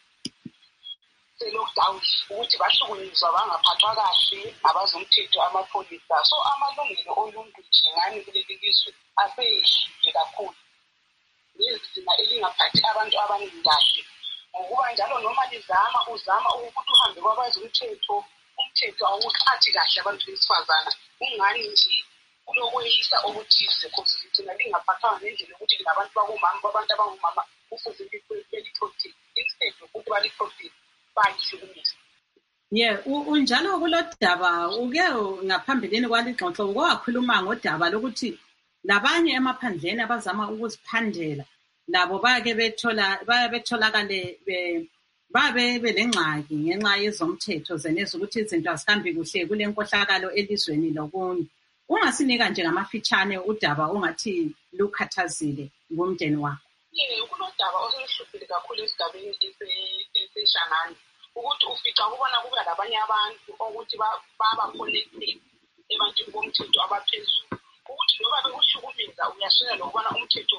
D: se-lockdown ukuthi bahlukunyezwa bangaphathwa kahle abazomthetho amapholisa. So amalungelo oluntu nje ngani kuleli lizwe aseyehlile kakhulu, nezinga elingaphathi abantu abaningi kahle. Ngokuba njalo noma lizama uzama ukuthi uhambe kwabazi umthetho, umthetho awuqhathi kahle abantu besifazana. Ungani nje kulokweyisa okuthize because thina lingaphathwanga ngendlela ukuthi labantu bakumama babantu abangumama kufuze beliprotect instead ukuthi baliprotect bayihlukumeza.
A: Yeah, unjalo kulodaba uke ngaphambilini kwaligxoxo uke wakhuluma ngodaba lokuthi labanye emaphandleni abazama ukuziphandela labo bayake bethola baya betholakale babe belengxaki ngenxa yezomthetho zeneza ukuthi izinto azihambi kuhle kule nkohlakalo elizweni lokunye. Ungasinika nje ngamafitshane udaba ongathi lukhathazile ngomndeni wakho.
D: Yeah, kulodaba oseluhluphile kakhulu esigabeni eseshangani ukuthi ufica ukubona kube labanye abantu ukuthi baba connected ebantwini bomthetho abaphezulu ukuthi loba bekuhlukumeza uyashela lokubona umthetho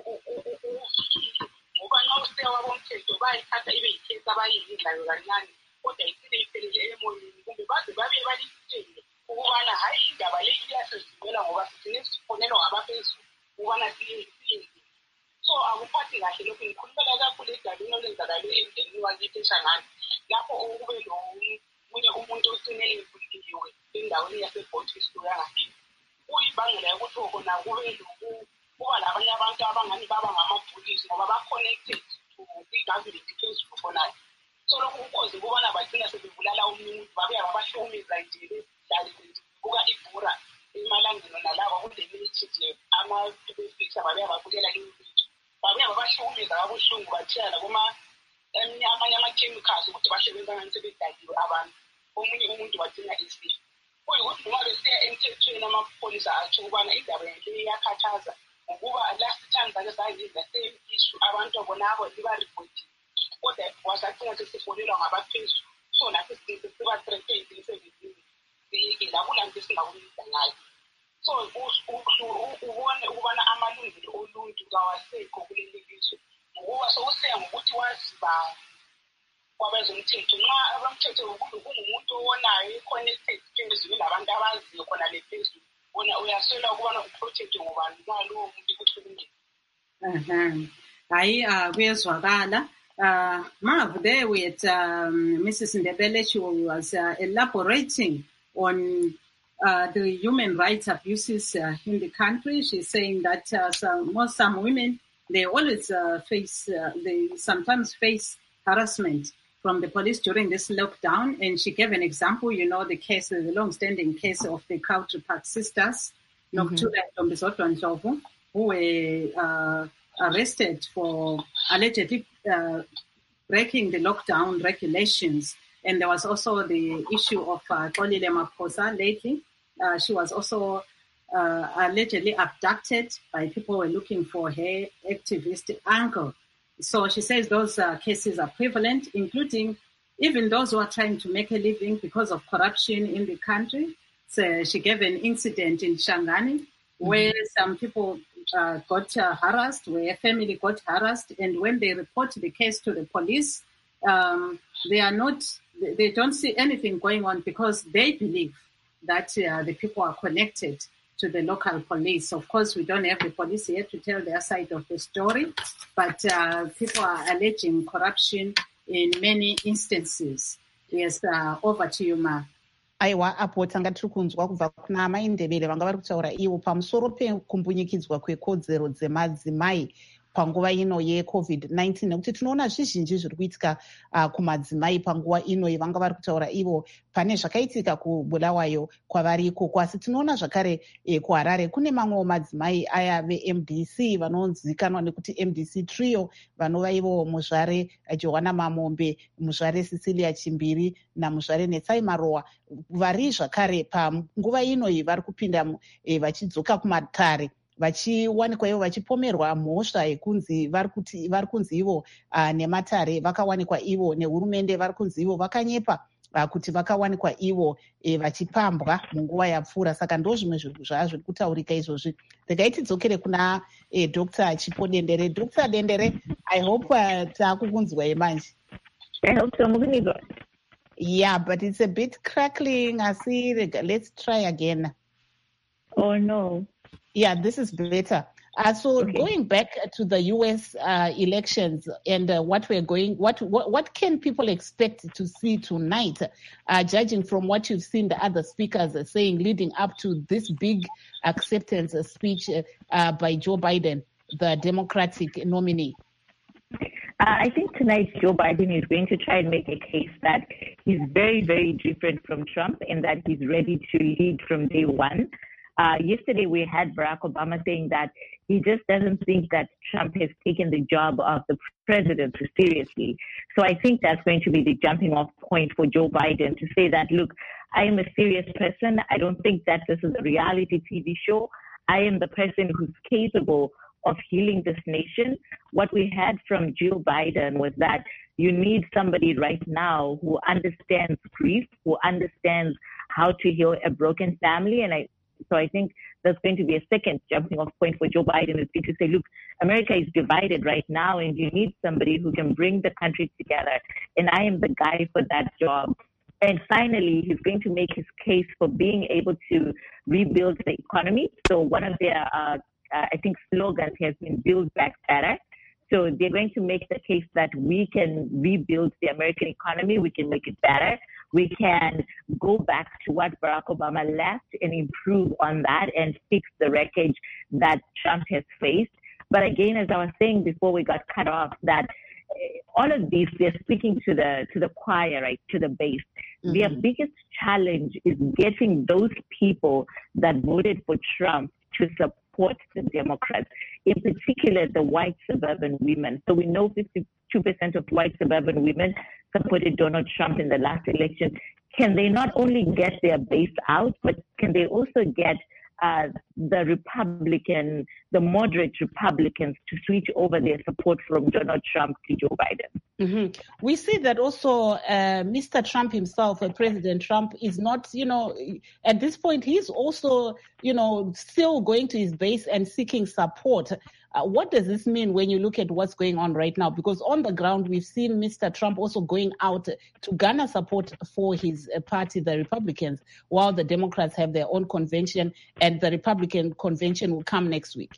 D: uvikile ngoba nxa useya wabomthetho bayithatha ibe yikhesi abayidlayo kancane kodwa isile iphelele emoyeni kumbe baze babe balitshele ukubana hayi indaba le iyasezimela ngoba sisinesifonelo ngabaphezulu ukubana siyenze. So akuphathi kahle lokhu ngikhulumela kakhulu edabini olenzakale emndenini wakithi eShangani lapho okube lomunye umuntu ocine evuliwe endaweni yasebhotisi yangakithi. Kuyibangela yokuthi khona kube kuba labanye abantu abangani baba ngamabhulisi ngoba ba-connected to i-government phezulu khonale. So lokhu kukhoze ukubona bagcina sebebulala umuntu babuya babahlukumeza nje besidlale buka ibhura emalangeni nalaba kule milithi nje ama-befisa babuya babukela imithi babuya babahlukumeza kabuhlungu bathiyana amanye ama-chemicals ukuthi basebenza ngani sebedakiwe abantu omunye umuntu bagcina esifa. Kuyikuthi noma besiya emthethweni amapholisa atsho ukubana indaba yakhe iyakhathaza ngokuba last time zake sayiza same issue abantu bonabo liba-reporti kodwa wasagcina sesifonelwa ngabaphezulu so nathi siba-threatened emsebenzini siyekela kulanto esingakuyenza ngayo. So ubone ukubana amalungelo oluntu kawasekho kuleli lizwe ngokuba sokuseya ngokuthi waziba kwabezomthetho nxa abomthetho kungumuntu owonayo i-connected phezulu nabantu abaziyo khona le phezulu wona uyaswela ukubana uprotect ngobani ngalowo muntu kuthulumile.
A: Uh-huh. Hayi kuyezwakala. Uh, Marv, there with um, Missus Ndebele, she was uh, elaborating on uh, the human rights abuses uh, in the country. She's saying that uh, some, most some women, they always uh, face, uh, they sometimes face harassment from the police during this lockdown. And she gave an example, you know, the case, the long-standing case of the Country Park sisters, Noctula and Tombisotto Ndlovu, who were uh, arrested for allegedly uh, breaking the lockdown regulations. And there was also the issue of uh, Xolile Maphosa lately. Uh, she was also uh, allegedly abducted by people who were looking for her activist uncle. So she says those uh, cases are prevalent, including even those who are trying to make a living because of corruption in the country. So she gave an incident in Shangani mm-hmm. where some people uh, got uh, harassed, where a family got harassed, and when they report the case to the police, um, they are not, they don't see anything going on because they believe that uh, the people are connected to the local police. Of course, we don't have the police here to tell their side of the story, but uh, people are alleging corruption in many instances. Yes, uh, over to you, Ma.
B: Aiwa apo tanga tiri kunzwa kubva kuna amai Ndebele vanga vari kutaura ivo pamusoro pekumbunyikidzwa kwekodzero dzemadzimai panguva ino yecovid nineteen nekuti tinoona zvizhinji zviri kuitika uh, kumadzimai panguva ino vanga vari kutaura ivo pane zvakaitika kubulawayo kwavari ikoko. Asi tinoona zvakare eh, kuHarare kune mamwewo madzimai aya ve-M D C vanonzikanwa nekuti M D C trio vanova ivo muzvare Johanna Mamombe, muzvare Cecilia Chimbiri namuzvare Netsai Marowa vari zvakare panguva ino vari kupinda eh, vachidzoka kumatare vachiwanikwa ivo vachipomerwa mhosva yekunzi vari kunzi ivo uh, nematare vakawanikwa ivo nehurumende vari kunzi ivo vakanyepa uh, kuti vakawanikwa ivo e, vachipambwa munguva yapfuura. Saka ndo zvimwe zvaa zviri kutaurika izvozvi. Regai tidzokere kuna e, Doctor Chipo Dendere. Doctor Dendere, I hope uh, taakukunzwa yemanje.
C: I hope so. Mukunizwa.
B: Yeah, but it's a bit crackling. Asi, let's try again.
C: Oh no.
B: Yeah, this is better. Uh, so okay. Going back to the U S uh, elections and uh, what we're going, what, what what can people expect to see tonight, uh, judging from what you've seen the other speakers are saying leading up to this big acceptance speech uh, uh, by Joe Biden, the Democratic nominee?
C: Uh, I think tonight Joe Biden is going to try and make a case that he's very, very different from Trump and that he's ready to lead from day one. Uh, yesterday, we had Barack Obama saying that he just doesn't think that Trump has taken the job of the president seriously. So I think that's going to be the jumping off point for Joe Biden to say that, look, I am a serious person. I don't think that this is a reality T V show. I am the person who's capable of healing this nation. What we had from Joe Biden was that you need somebody right now who understands grief, who understands how to heal a broken family. And I, so I think there's going to be a second jumping off point for Joe Biden is to say, look, America is divided right now, and you need somebody who can bring the country together. And I am the guy for that job. And finally, he's going to make his case for being able to rebuild the economy. So one of their, uh, uh, I think, slogans has been Build Back Better. So they're going to make the case that we can rebuild the American economy. We can make it better. We can go back to what Barack Obama left and improve on that and fix the wreckage that Trump has faced. But again, as I was saying before we got cut off, that all of these, they're speaking to the to the choir, right, to the base. Mm-hmm. Their biggest challenge is getting those people that voted for Trump to support the Democrats, in particular the white suburban women. So we know fifty-two percent of white suburban women supported Donald Trump in the last election. Can they not only get their base out, but can they also get uh, the Republican, the moderate Republicans to switch over their support from Donald Trump to Joe Biden?
B: Mm-hmm. We see that also uh, Mister Trump himself, uh, President Trump, is not, you know, at this point, he's also, you know, still going to his base and seeking support. Uh, what does this mean when you look at what's going on right now? Because on the ground, we've seen Mister Trump also going out to garner support for his uh, party, the Republicans, while the Democrats have their own convention, and the Republican convention will come next week.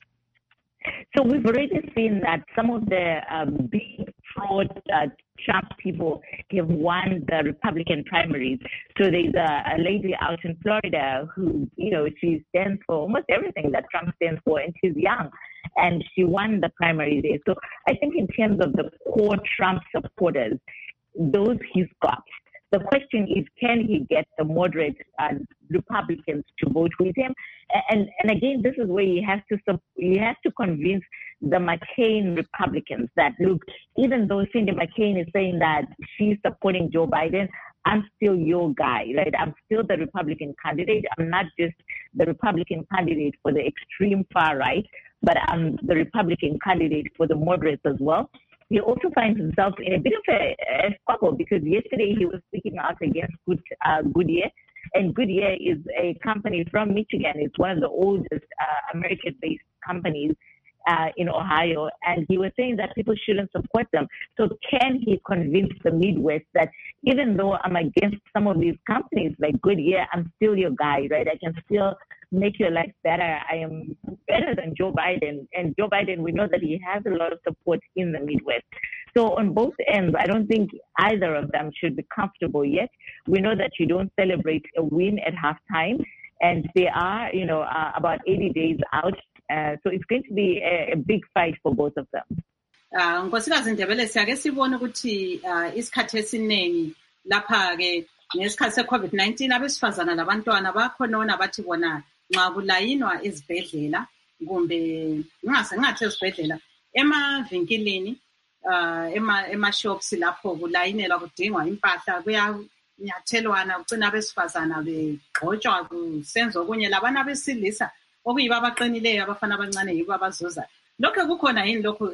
C: So we've already seen that some of the um, big fraud uh, Trump people have won the Republican primaries. So there's a, a lady out in Florida who, you know, she stands for almost everything that Trump stands for, and she's young, and she won the primary there. So I think in terms of the core Trump supporters, those he's got. The question is, can he get the moderate uh, Republicans to vote with him? And and again, this is where he has to he has to convince the McCain Republicans that, look, even though Cindy McCain is saying that she's supporting Joe Biden, I'm still your guy, right? I'm still the Republican candidate. I'm not just the Republican candidate for the extreme far right, but I'm the Republican candidate for the moderates as well. He also finds himself in a bit of a, a squabble because yesterday he was speaking out against Good, uh, Goodyear, and Goodyear is a company from Michigan. It's one of the oldest uh, American-based companies uh, in Ohio, and he was saying that people shouldn't support them. So can he convince the Midwest that even though I'm against some of these companies like Goodyear, I'm still your guy, right? I can still make your life better. I am better than Joe Biden. And Joe Biden, we know that he has a lot of support in the Midwest. So on both ends, I don't think either of them should be comfortable yet. We know that you don't celebrate a win at halftime, and they are, you know, uh, about eighty days out. Uh, so it's going to be a, a big fight for both of them.
A: Uh, Nkosikazi Ndebele, siyake sibone ukuthi isikhathi esiningi lapha ke ngesikhathi se-COVID nineteen abesifazana labantwana bakhona abathi bona nxa kulayinwa ezibhedlela kumbe ngase ngathi ezibhedlela emavinkilini uh ema ema-shops lapho kulayinelwa kudingwa impahla kuyanyathelwana kucina abesifazana begqotshwa kusenza okunye labana besilisa okuyibo abaqinileyo abafana abancane yibo abazuza. Lokho kukhona yini lokho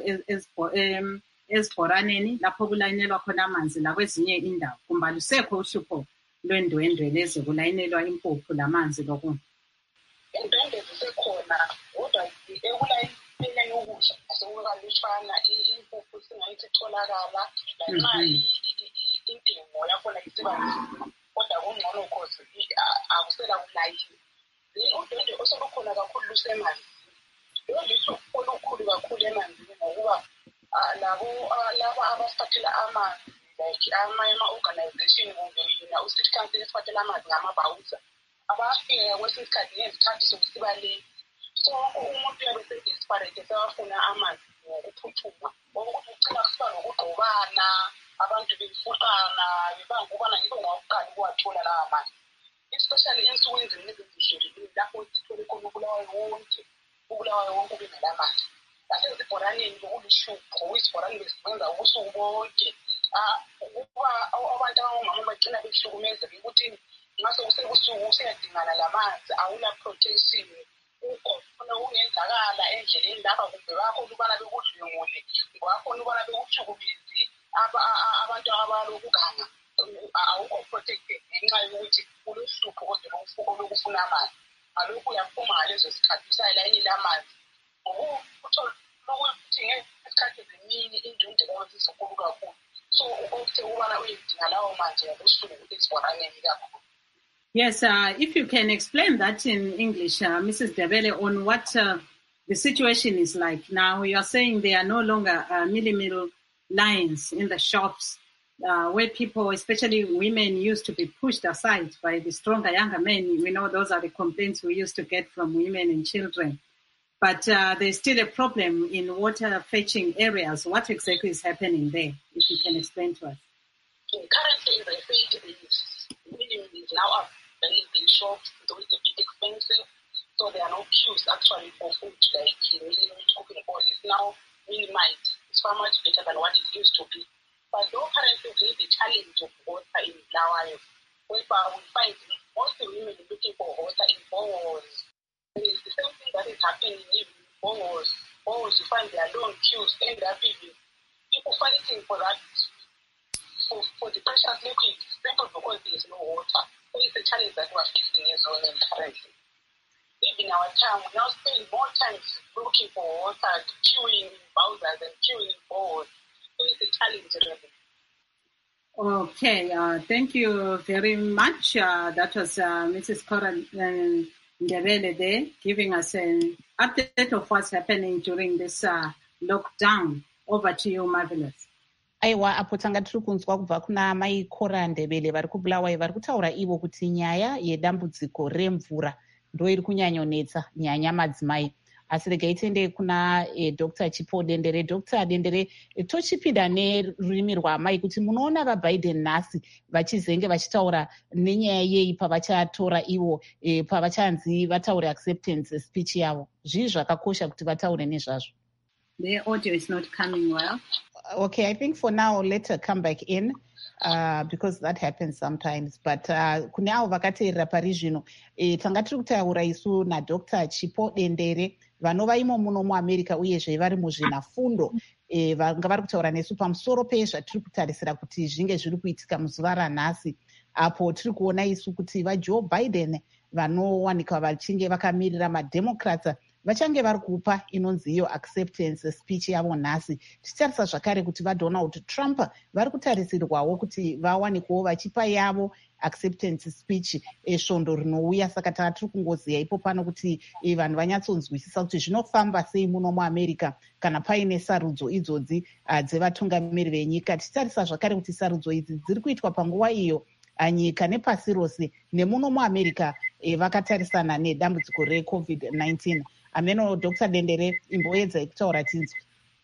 A: ezibhoraneni lapho kulayinelwa khona amanzi lakwezinye indawo kumbe alusekho uhlupho lwendwendwe leze kulayinelwa impuphu lamanzi lokunye?
D: Indwendwe zisekhona kodwa ekulayineleni ukudla sekukalutshwana, impuphu singayithi itholakala lanxa intengo yakhona isiba nzima, kodwa kungcono cause akusela kulayini. Udwendwe oselukhona kakhulu lusemanzini. Lolu luhlupho olukhulu kakhulu emanzini ngokuba labo laba abasiphathela amanzi like ama-organization kumbe yena u-city council esiphathela amanzi ngamabhawuza abafika kwesinye isikhathi ngezikhathi sokusiba late. So umuntu uyabe se-desperate sewafuna amanzi ngokuphuthuma, okuthi kugcina kusiba nokugqobana, abantu befuqana bebangubana yibo ngawokuqala ukuwathola lawa manzi. especially ensukwini ezihlelekile lapho sithole khona ukubulawayo wonke ukubulawayo wonke ubengelamanzi lasezibhoraneni bekulihlupho izibhorane bezisebenza ubusuku bonke ukuba abantu abangomama bagcina behlukumezeka ukuthi ngaso kusebusuku useyadingana lamanzi awula protection ukhona ungenzakala endleleni lapha kumbe bakhona ukubana bekudlwengule bakhona ukubana bekuhlukumeze abantu abalokuganga awukho protected ngenxa yokuthi kulohlupho kodwa lokufuko lokufuna amanzi ngalokhu uyaphuma ngalezo zikhathi usayilayini lamanzi ukuthola ukuthi ngesikhathi zemini indundi konke izinkulu kakhulu so ukuthi ukubana uyidinga lawo manzi ngobusuku esibhoraneni kakhulu.
A: Yes, uh, if you can explain that in English, uh, Missus Ndebele, on what uh, the situation is like now. You are saying there are no longer uh, millimeter lines in the shops uh, where people, especially women, used to be pushed aside by the stronger, younger men. We know those are the complaints we used to get from women and children. But uh, there's still a problem in water fetching areas. What exactly is happening there, if you can explain to us?
D: Currently, the feed is minimum now up. In shops, so it's a bit expensive. So there are no queues actually for food, like minimum cooking oil is now minimized. It's far much better than what it used to be. But though currently there is a challenge of water in Bulawayo, whereby we find most women looking for water in boreholes. And it's the same thing that is happening in boreholes. Boreholes, you find there are long queues, end up even people fighting for that, for, for the precious liquid, simply because there is no water. So it's a challenge that we're facing in Zone currently. Even our time, we now spend more time looking for water, queuing in bowsers and queuing in bowls. So it's a challenge really.
A: Okay, uh, thank you very much. Uh, that was uh, Missus Cora Ndebele there, giving us an update of what's happening during this uh, lockdown. Over to you, Marvelous.
B: Aiwa, apo tanga tiri kunzwa kubva kuna mai Cora Ndebele vari kuBulawayo vari kutaura ivo kuti nyaya yedambudziko remvura ndo iri kunyanyonetsa nyanya madzimai. Asi regai tiende kuna eh, Doctor Chipo Dendere. Doctor Dendere, eh, tochipinda nerurimi rwamai kuti munoona vaBiden nhasi vachizenge vachitaura nenyaya yei pavachatora ivo eh, pavachanzi vataure acceptance speech yavo. Zvii zvakakosha kuti vataure nezvazvo.
A: The audio is not coming well.
B: Okay, I think for now, let her come back in uh, because that happens sometimes. But kune avo vakateerera pari zvino, tanga tiri kutaura isu naDoctor Chipo Dendere vanova imo muno muAmerica uyezve vari muzvinafundo vanga vari kutaura nesu pamusoro pezvatiri kutarisira kuti zvinge zviri kuitika muzuva ranhasi, apo tiri kuona isu kuti vaJoe Biden vanowanika vachinge vakamirira maDemocrats vachange vari kupa inonzi iyo acceptance speech yavo nhasi. Tichitarisa zvakare kuti vaDonald Trump vari kutarisirwawo kuti vawanikewo vachipa yavo acceptance speech esvondo rinouya. Saka tava tiri kungoziya ipo pano kuti vanhu vanyatsonzwisisa kuti zvinofamba sei muno muAmerica kana paine sarudzo idzodzi dzevatungamiri venyika. Tichitarisa zvakare kuti sarudzo idzi dziri kuitwa panguva iyo nyika nepasi rose nemuno muAmerica vakatarisana nedambudziko recovid nineteen. Ameno Doctor Dendere, imboedza kutaura tinzwi.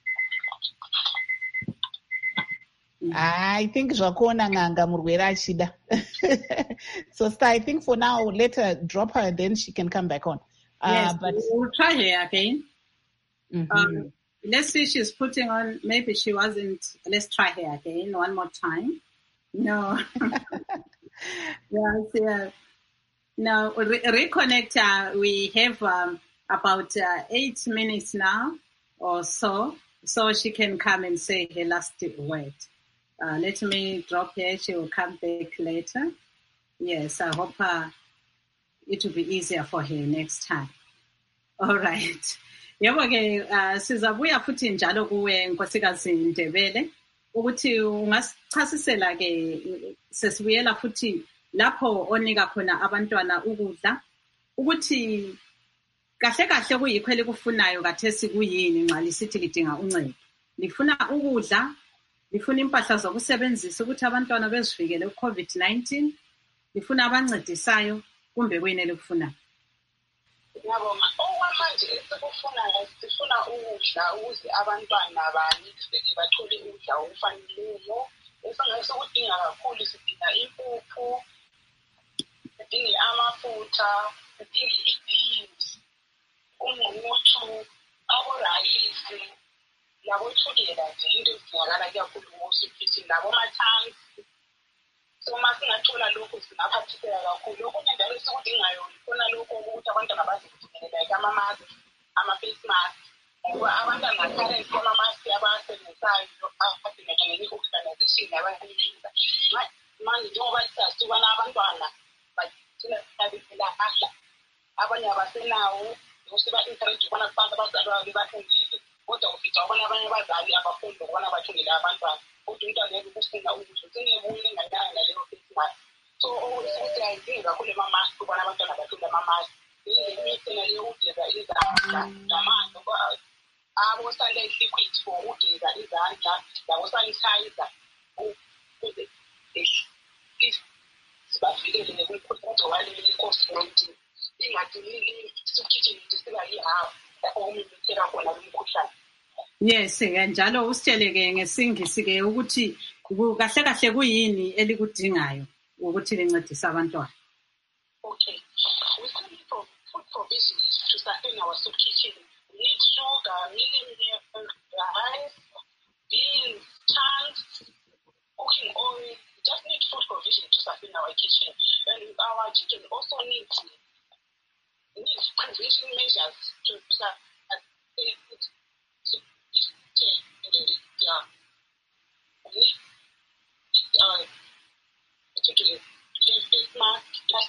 B: I think zvakuona nganga murwere achida. So Star, I think for now, let her drop her, then she can come back on.
A: Yes,
B: uh, but
A: we'll try her again.
B: Mm-hmm.
A: Um, let's see, she's putting on, maybe she wasn't, let's try her again one more time. No. Yes, yeah. Now, re- reconnect, uh, we have um, about uh, eight minutes now or so, so she can come and say her last word. Uh, let me drop her. She will come back later. Yes, I hope uh, it will be easier for her next time. All right. Yebo-ke uh, sizabuya futhi njalo kuwe Nkosikazi Ndebele ukuthi ungasichasisela ke sesibuyela futhi lapho onika khona abantwana ukudla ukuthi kahle kahle kuyikho elikufunayo kathesi kuyini nxa lisithi lidinga uncedo. Lifuna ukudla, lifuna impahla zokusebenzisa ukuthi abantwana bezivikele ku-COVID nineteen, lifuna abancedisayo kumbe kuyini elikufunayo.
D: Ngiyabonga. Okwamanje esikufunayo sifuna ukudla ukuze abantwana baniseke bathole ukudla okufaneleyo. Esingeke sikudinga kakhulu sidinga impuphu, sidinge amafutha, sidinge i-beans, umngqushu, aborayisi, labothukela nje into ezidingakala kakhulu ngosiphithi labomathanki. So masingathola lokhu singaphathiseka kakhulu. Okunye njalo esikudingayo khona lokhu ukuthi abantwana bazikudingelela like ama-mask, ama-face mask. Ngoba abantwana currently ama-mask abawasebenzisayo adingeka nge-organisation abayibiza. Manje njengoba siyasukana abantwana bagcina babethela ahla. Abanye abasenawo siba-encourage ukubona kubantu abazali babo bafundile. Kodwa ufica ukubona abanye abazali abafundi ukubona bathungele abantwana. Kodwa umntwana yebo kufuna ukuthi ucingebule nganyanga naleyo face mask. So ukuthi ayidingi kakhulu ama-mask ukubona abantwana bathule ama-mask. Imithi naleyo ugeza izandla namanzi abo-sunlight liquid for ugeza izandla labo-sanitizer ukuze sibavikele kumkhuhlane we-COVID nineteen. Ingadinile isukitchen siba yi-half lapho kumemetheka khona lumkhuhlane.
A: Yes, njalo usitsheleke ngesingisi-ke ukuthi kahle kahle kuyini elikudingayo ukuthi lincedise abantwana.
D: Okay. We still need for food provisions to sustain our soup kitchen. We need sugar, milling rice, beans, chunks, cooking oil. We just need food provision to sustain our kitchen. And our children also need, need prevention measures to sustain it. Yeah. We need uh, to do face mask,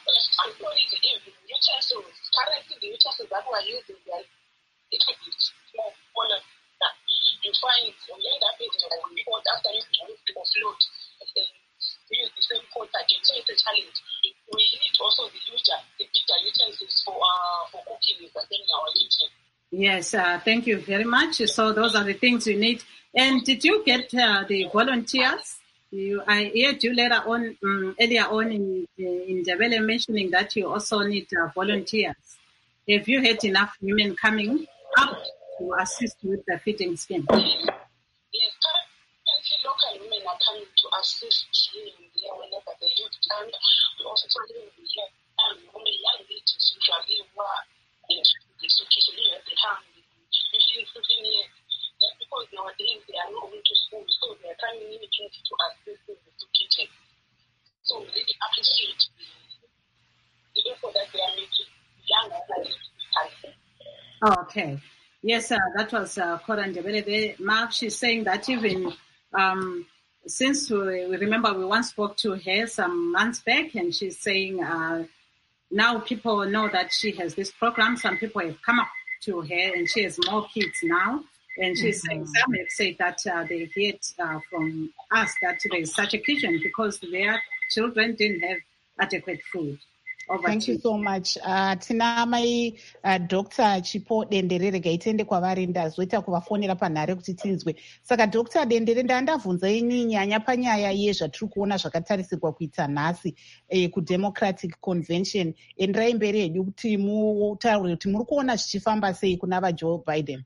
D: utensils. Currently, the utensils that we are using, they are a little bit small, smaller. You find you end up with like report after you to float, and then use the same pot again. So it's a challenge. We need also the user, the bigger utensils for uh, for cooking in our kitchen.
A: Yes, uh, thank you very much. So those are the things you need. And did you get uh, the volunteers? You, I heard you later on, um, earlier on in in Ndebele mentioning that you also need uh, volunteers. Have you had enough women coming up to assist with the feeding scheme?
D: Yes, currently local women are coming to assist here and there whenever they have time. We also try to have um, women, young ladies usually who are in the situation at the time, fifteen, fifteen years. That's because nowadays they are not going to school, so they are coming in to assist in the kitchen. So we really appreciate the effort that they are making. Young women.
A: Okay. Yes, uh, that was uh, Koran Ndebele. Mark, she's saying that even um, since we, we remember we once spoke to her some months back, and she's saying uh, now people know that she has this program. Some people have come up to her, and she has more kids now. And she's mm-hmm. saying some have said that uh, they heard uh, from us that there is such a kitchen because their children didn't have adequate food. Over
B: Thank you so much. Uh, tina mai uh, Doctor Chipo Dendere gaitende kwavari ndazoita kuvafonera panhare kuti tinzwe. Saka Doctor Dendere ndandavhunza ini nyanya panyaya yezvatiri kuona zvakatarisirwa kuita nhasi eh, kuDemocratic Convention. Enderai mberi hedu kuti mutaure kuti muri kuona zvichifamba sei kuna vaJoe Biden.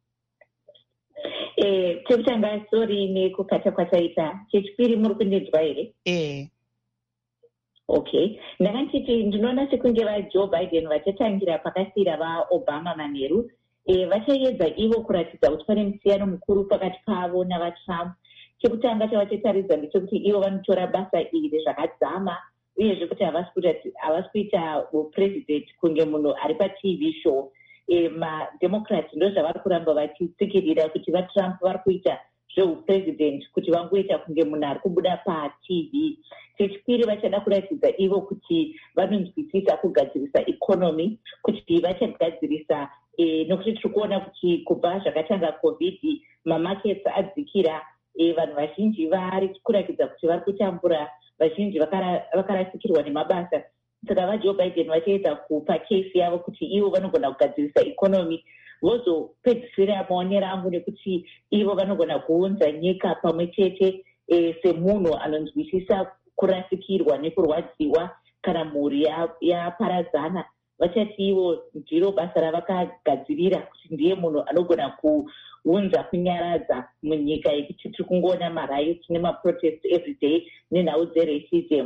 C: Eh, chekutanga sorry nekukata kwataita. Chechipiri muri kundinzwa here?
B: Eh.
C: Okay. Ndakachiti ndinoona sekunge vaJoe Biden vachatangira pakasiyira vaObama manheru. E, vachaedza ivo kuratidza kuti pane musiyano mukuru pakati pavo navaTrump. Chekutanga chavachataridza ndechekuti ivo vanotora basa iri zvakadzama uyezve kuti havasi kuita upresident kunge munhu ari paT V show. E, mademocrats ndo zvavari kuramba vachitsikirira kuti vaTrump vari kuita zveupresident kuti vangoita kunge munhu ari kubuda paT V. Chechipiri vachada kuratidza ivo kuti vanonzwisisa kugadzirisa economy, kuti vachagadzirisa e, nokuti tiri kuona kuti kubva zvakatanga covid mamarkets adzikira, e, vanhu vazhinji vari kuratidza kuti vari kutambura, vazhinji vakarasikirwa nemabasa. Saka vaJoe Biden vachaedza kupa case yavo kuti ivo vanogona kugadzirisa economy, vozopedzisira maonero angu nekuti ivo vanogona kuunza nyika pamwe chete e, semunhu anonzwisisa kurasikirwa nekurwadziwa kana mhuri yaparadzana. Vachati ivo ndiro basa ravakagadzirira kuti ndiye munhu anogona kuunza kunyaradza munyika yekuti tiri kungoona mariots nemaprotest everyday nenhau dzeracism.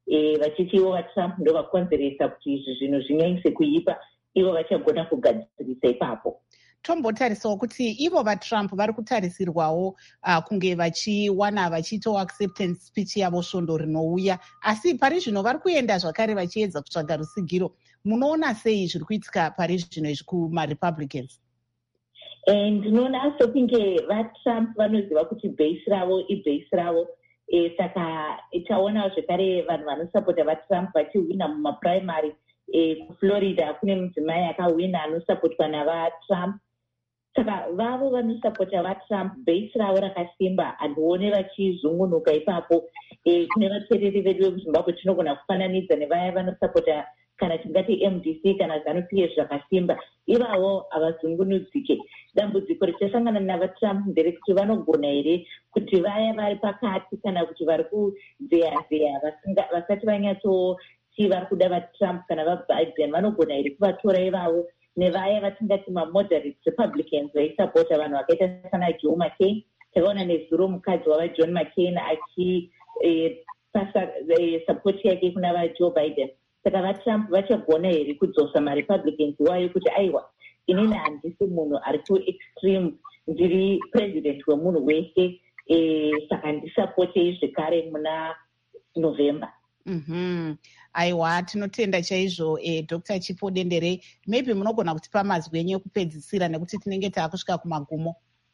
C: vachiti ivo vatrump ndo vakonzeresa kuti izvi zvinhu zvinyanyise kuipa, ivo vachagona kugadzirisa ipapo.
B: Tombotarisawo kuti ivo vatrump vari kutarisirwawo uh, kunge vachiwana vachiitawo acceptance speech yavo svondo rinouya, asi pari zvino vari kuenda zvakare vachiedza kutsvaga rusigiro. Munoona sei zviri kuitika pari zvino izvi kumarepublicans?
C: Ndinoona sokunge vatrump vanoziva kuti base ravo ibase ravo, e, saka taona zvekare vanhu vanosapota vatrump vachiwina mumaprimary. E, kuFlorida kune mudzimai akawina anosapotwa navatrump. Saka vavo vanosapota vatrump base ravo rakasimba, handione vachizungunuka ipapo. E, kune vateereri vedu vekuzimbabwe tinogona kufananidza nevaya vanosapota kana tingati M D C kana ZANU P F zvakasimba, ivavo havazungunudzike. Dambudziko richasangana navatrump nderekuti vanogona here kuti vaya vari pakati kana kuti vari kuzeyazeya vasati vanyatsoti vari kuda vatrump kana vaBiden, vanogona here kuvatora ivavo nevaya vatingati mamoderate republicans vaisapota vanhu vakaita sana Joe McCain. Takaona nezuro mukadzi wava John McCain achipasa sapoti yake kuna vaJoe Biden. Saka vatrump vachagona here kudzosa marepublicans iwayo kuti aiwa, inini handisi munhu ari kuextreme, ndiri president wemunhu wese, e, saka ndisapotei zvekare muna November.
B: Mm-hmm. Aiwa, tinotenda chaizvo eh, Doctor Chipo Dendere. Maybe munogona kutipa mazwi enyu ekupedzisira nekuti tinenge taakusvika kumagumo.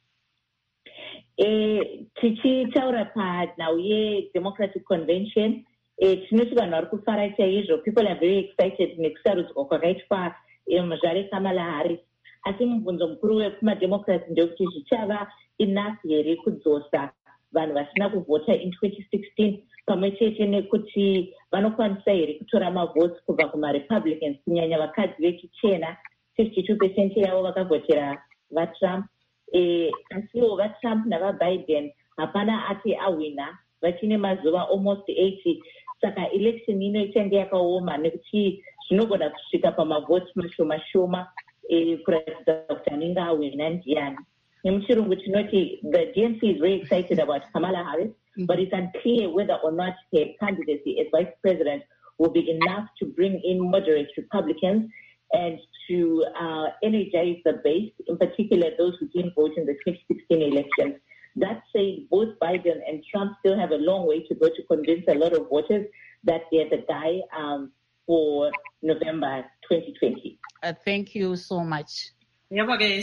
C: Eh, tichitaura panhau yeDemocratic Convention, eh, tinoti vanhu vari kufara chaizvo. People are very excited nekusarudzwa kwakaitwa muzvare Kamala Harris. Asi mubvunzo mukuru wekumademocrats ndekuti zvichava enough here kudzosa vanhu vasina kuvhota in twenty sixteen, pamwe chete nekuti vanokwanisa here kutora mavhoti kubva kumarepublicans, kunyanya vakadzi vechichena. fifty-two percent yavo vakavhotera vatrump. E, asiwo vatrump navaBiden hapana ati awina, vachine mazuva almost eighty. Saka election ino ichange yakaoma nekuti zvinogona kusvika pamavhoti mashoma shoma, e, kuratidza kuti anenge awina ndiani. Nemuchirungu tinoti the D N C is very excited about Kamala Harris, mm-hmm. but it's unclear whether or not her candidacy as vice president will be enough to bring in moderate Republicans and to uh, energize the base, in particular those who didn't vote in the twenty sixteen elections. That said, both Biden and Trump still have a long way to go to convince a lot of voters that they're the guy um, for November twenty twenty.
B: Uh, thank you so much.
A: Yebo-ke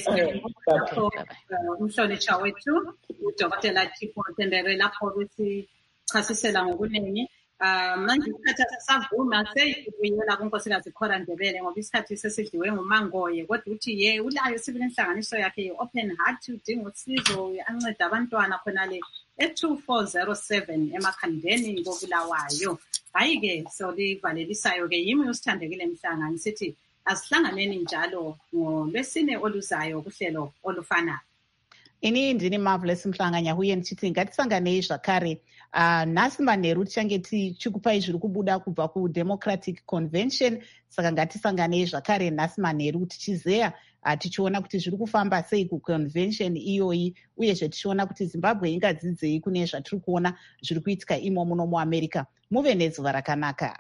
A: umhlonishwa wethu uDokotela Chipo Dendere lapho besichasisela ngokuningi. Manje isikhathi sasavuma seyibuyela kunkosikazi Cora Ndebele ngoba isikhathi sesidliwe nguMangoye, kodwa uthi ye ulayo sibili inhlanganiso yakhe i-Open Heart udinga usizo anceda abantwana khonale e-two four zero seven emakhandeni koBulawayo. Hayi-ke solivalelisayo-ke yimi usithandekile mhlangani sithi asihlanganeni njalo ngolwesine oluzayo kuhlelo olufanayo.
B: Ini ndini Marvelous Mhlanganya huye ndichiti ngatisanganei zvakare. Uh, nhasi manheru tichange tichikupai zviri kubuda kubva kuDemocratic Convention, saka ngatisanganei zvakare nhasi manheru tichizeya uh, tichiona kuti zviri kufamba sei kuconvention iyoyi, uyezve tichiona kuti Zimbabwe ingadzidzei kune zvatiri kuona zviri kuitika imo muno muAmerica. Muve nezuva rakanaka.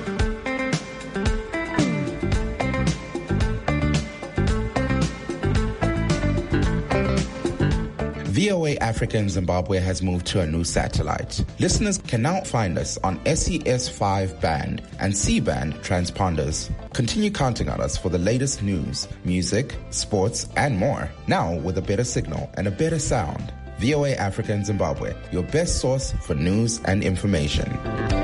E: V O A Africa in Zimbabwe has moved to a new satellite. Listeners can now find us on S E S five band and C-band transponders. Continue counting on us for the latest news, music, sports, and more. Now with a better signal and a better sound. V O A Africa in Zimbabwe, your best source for news and information.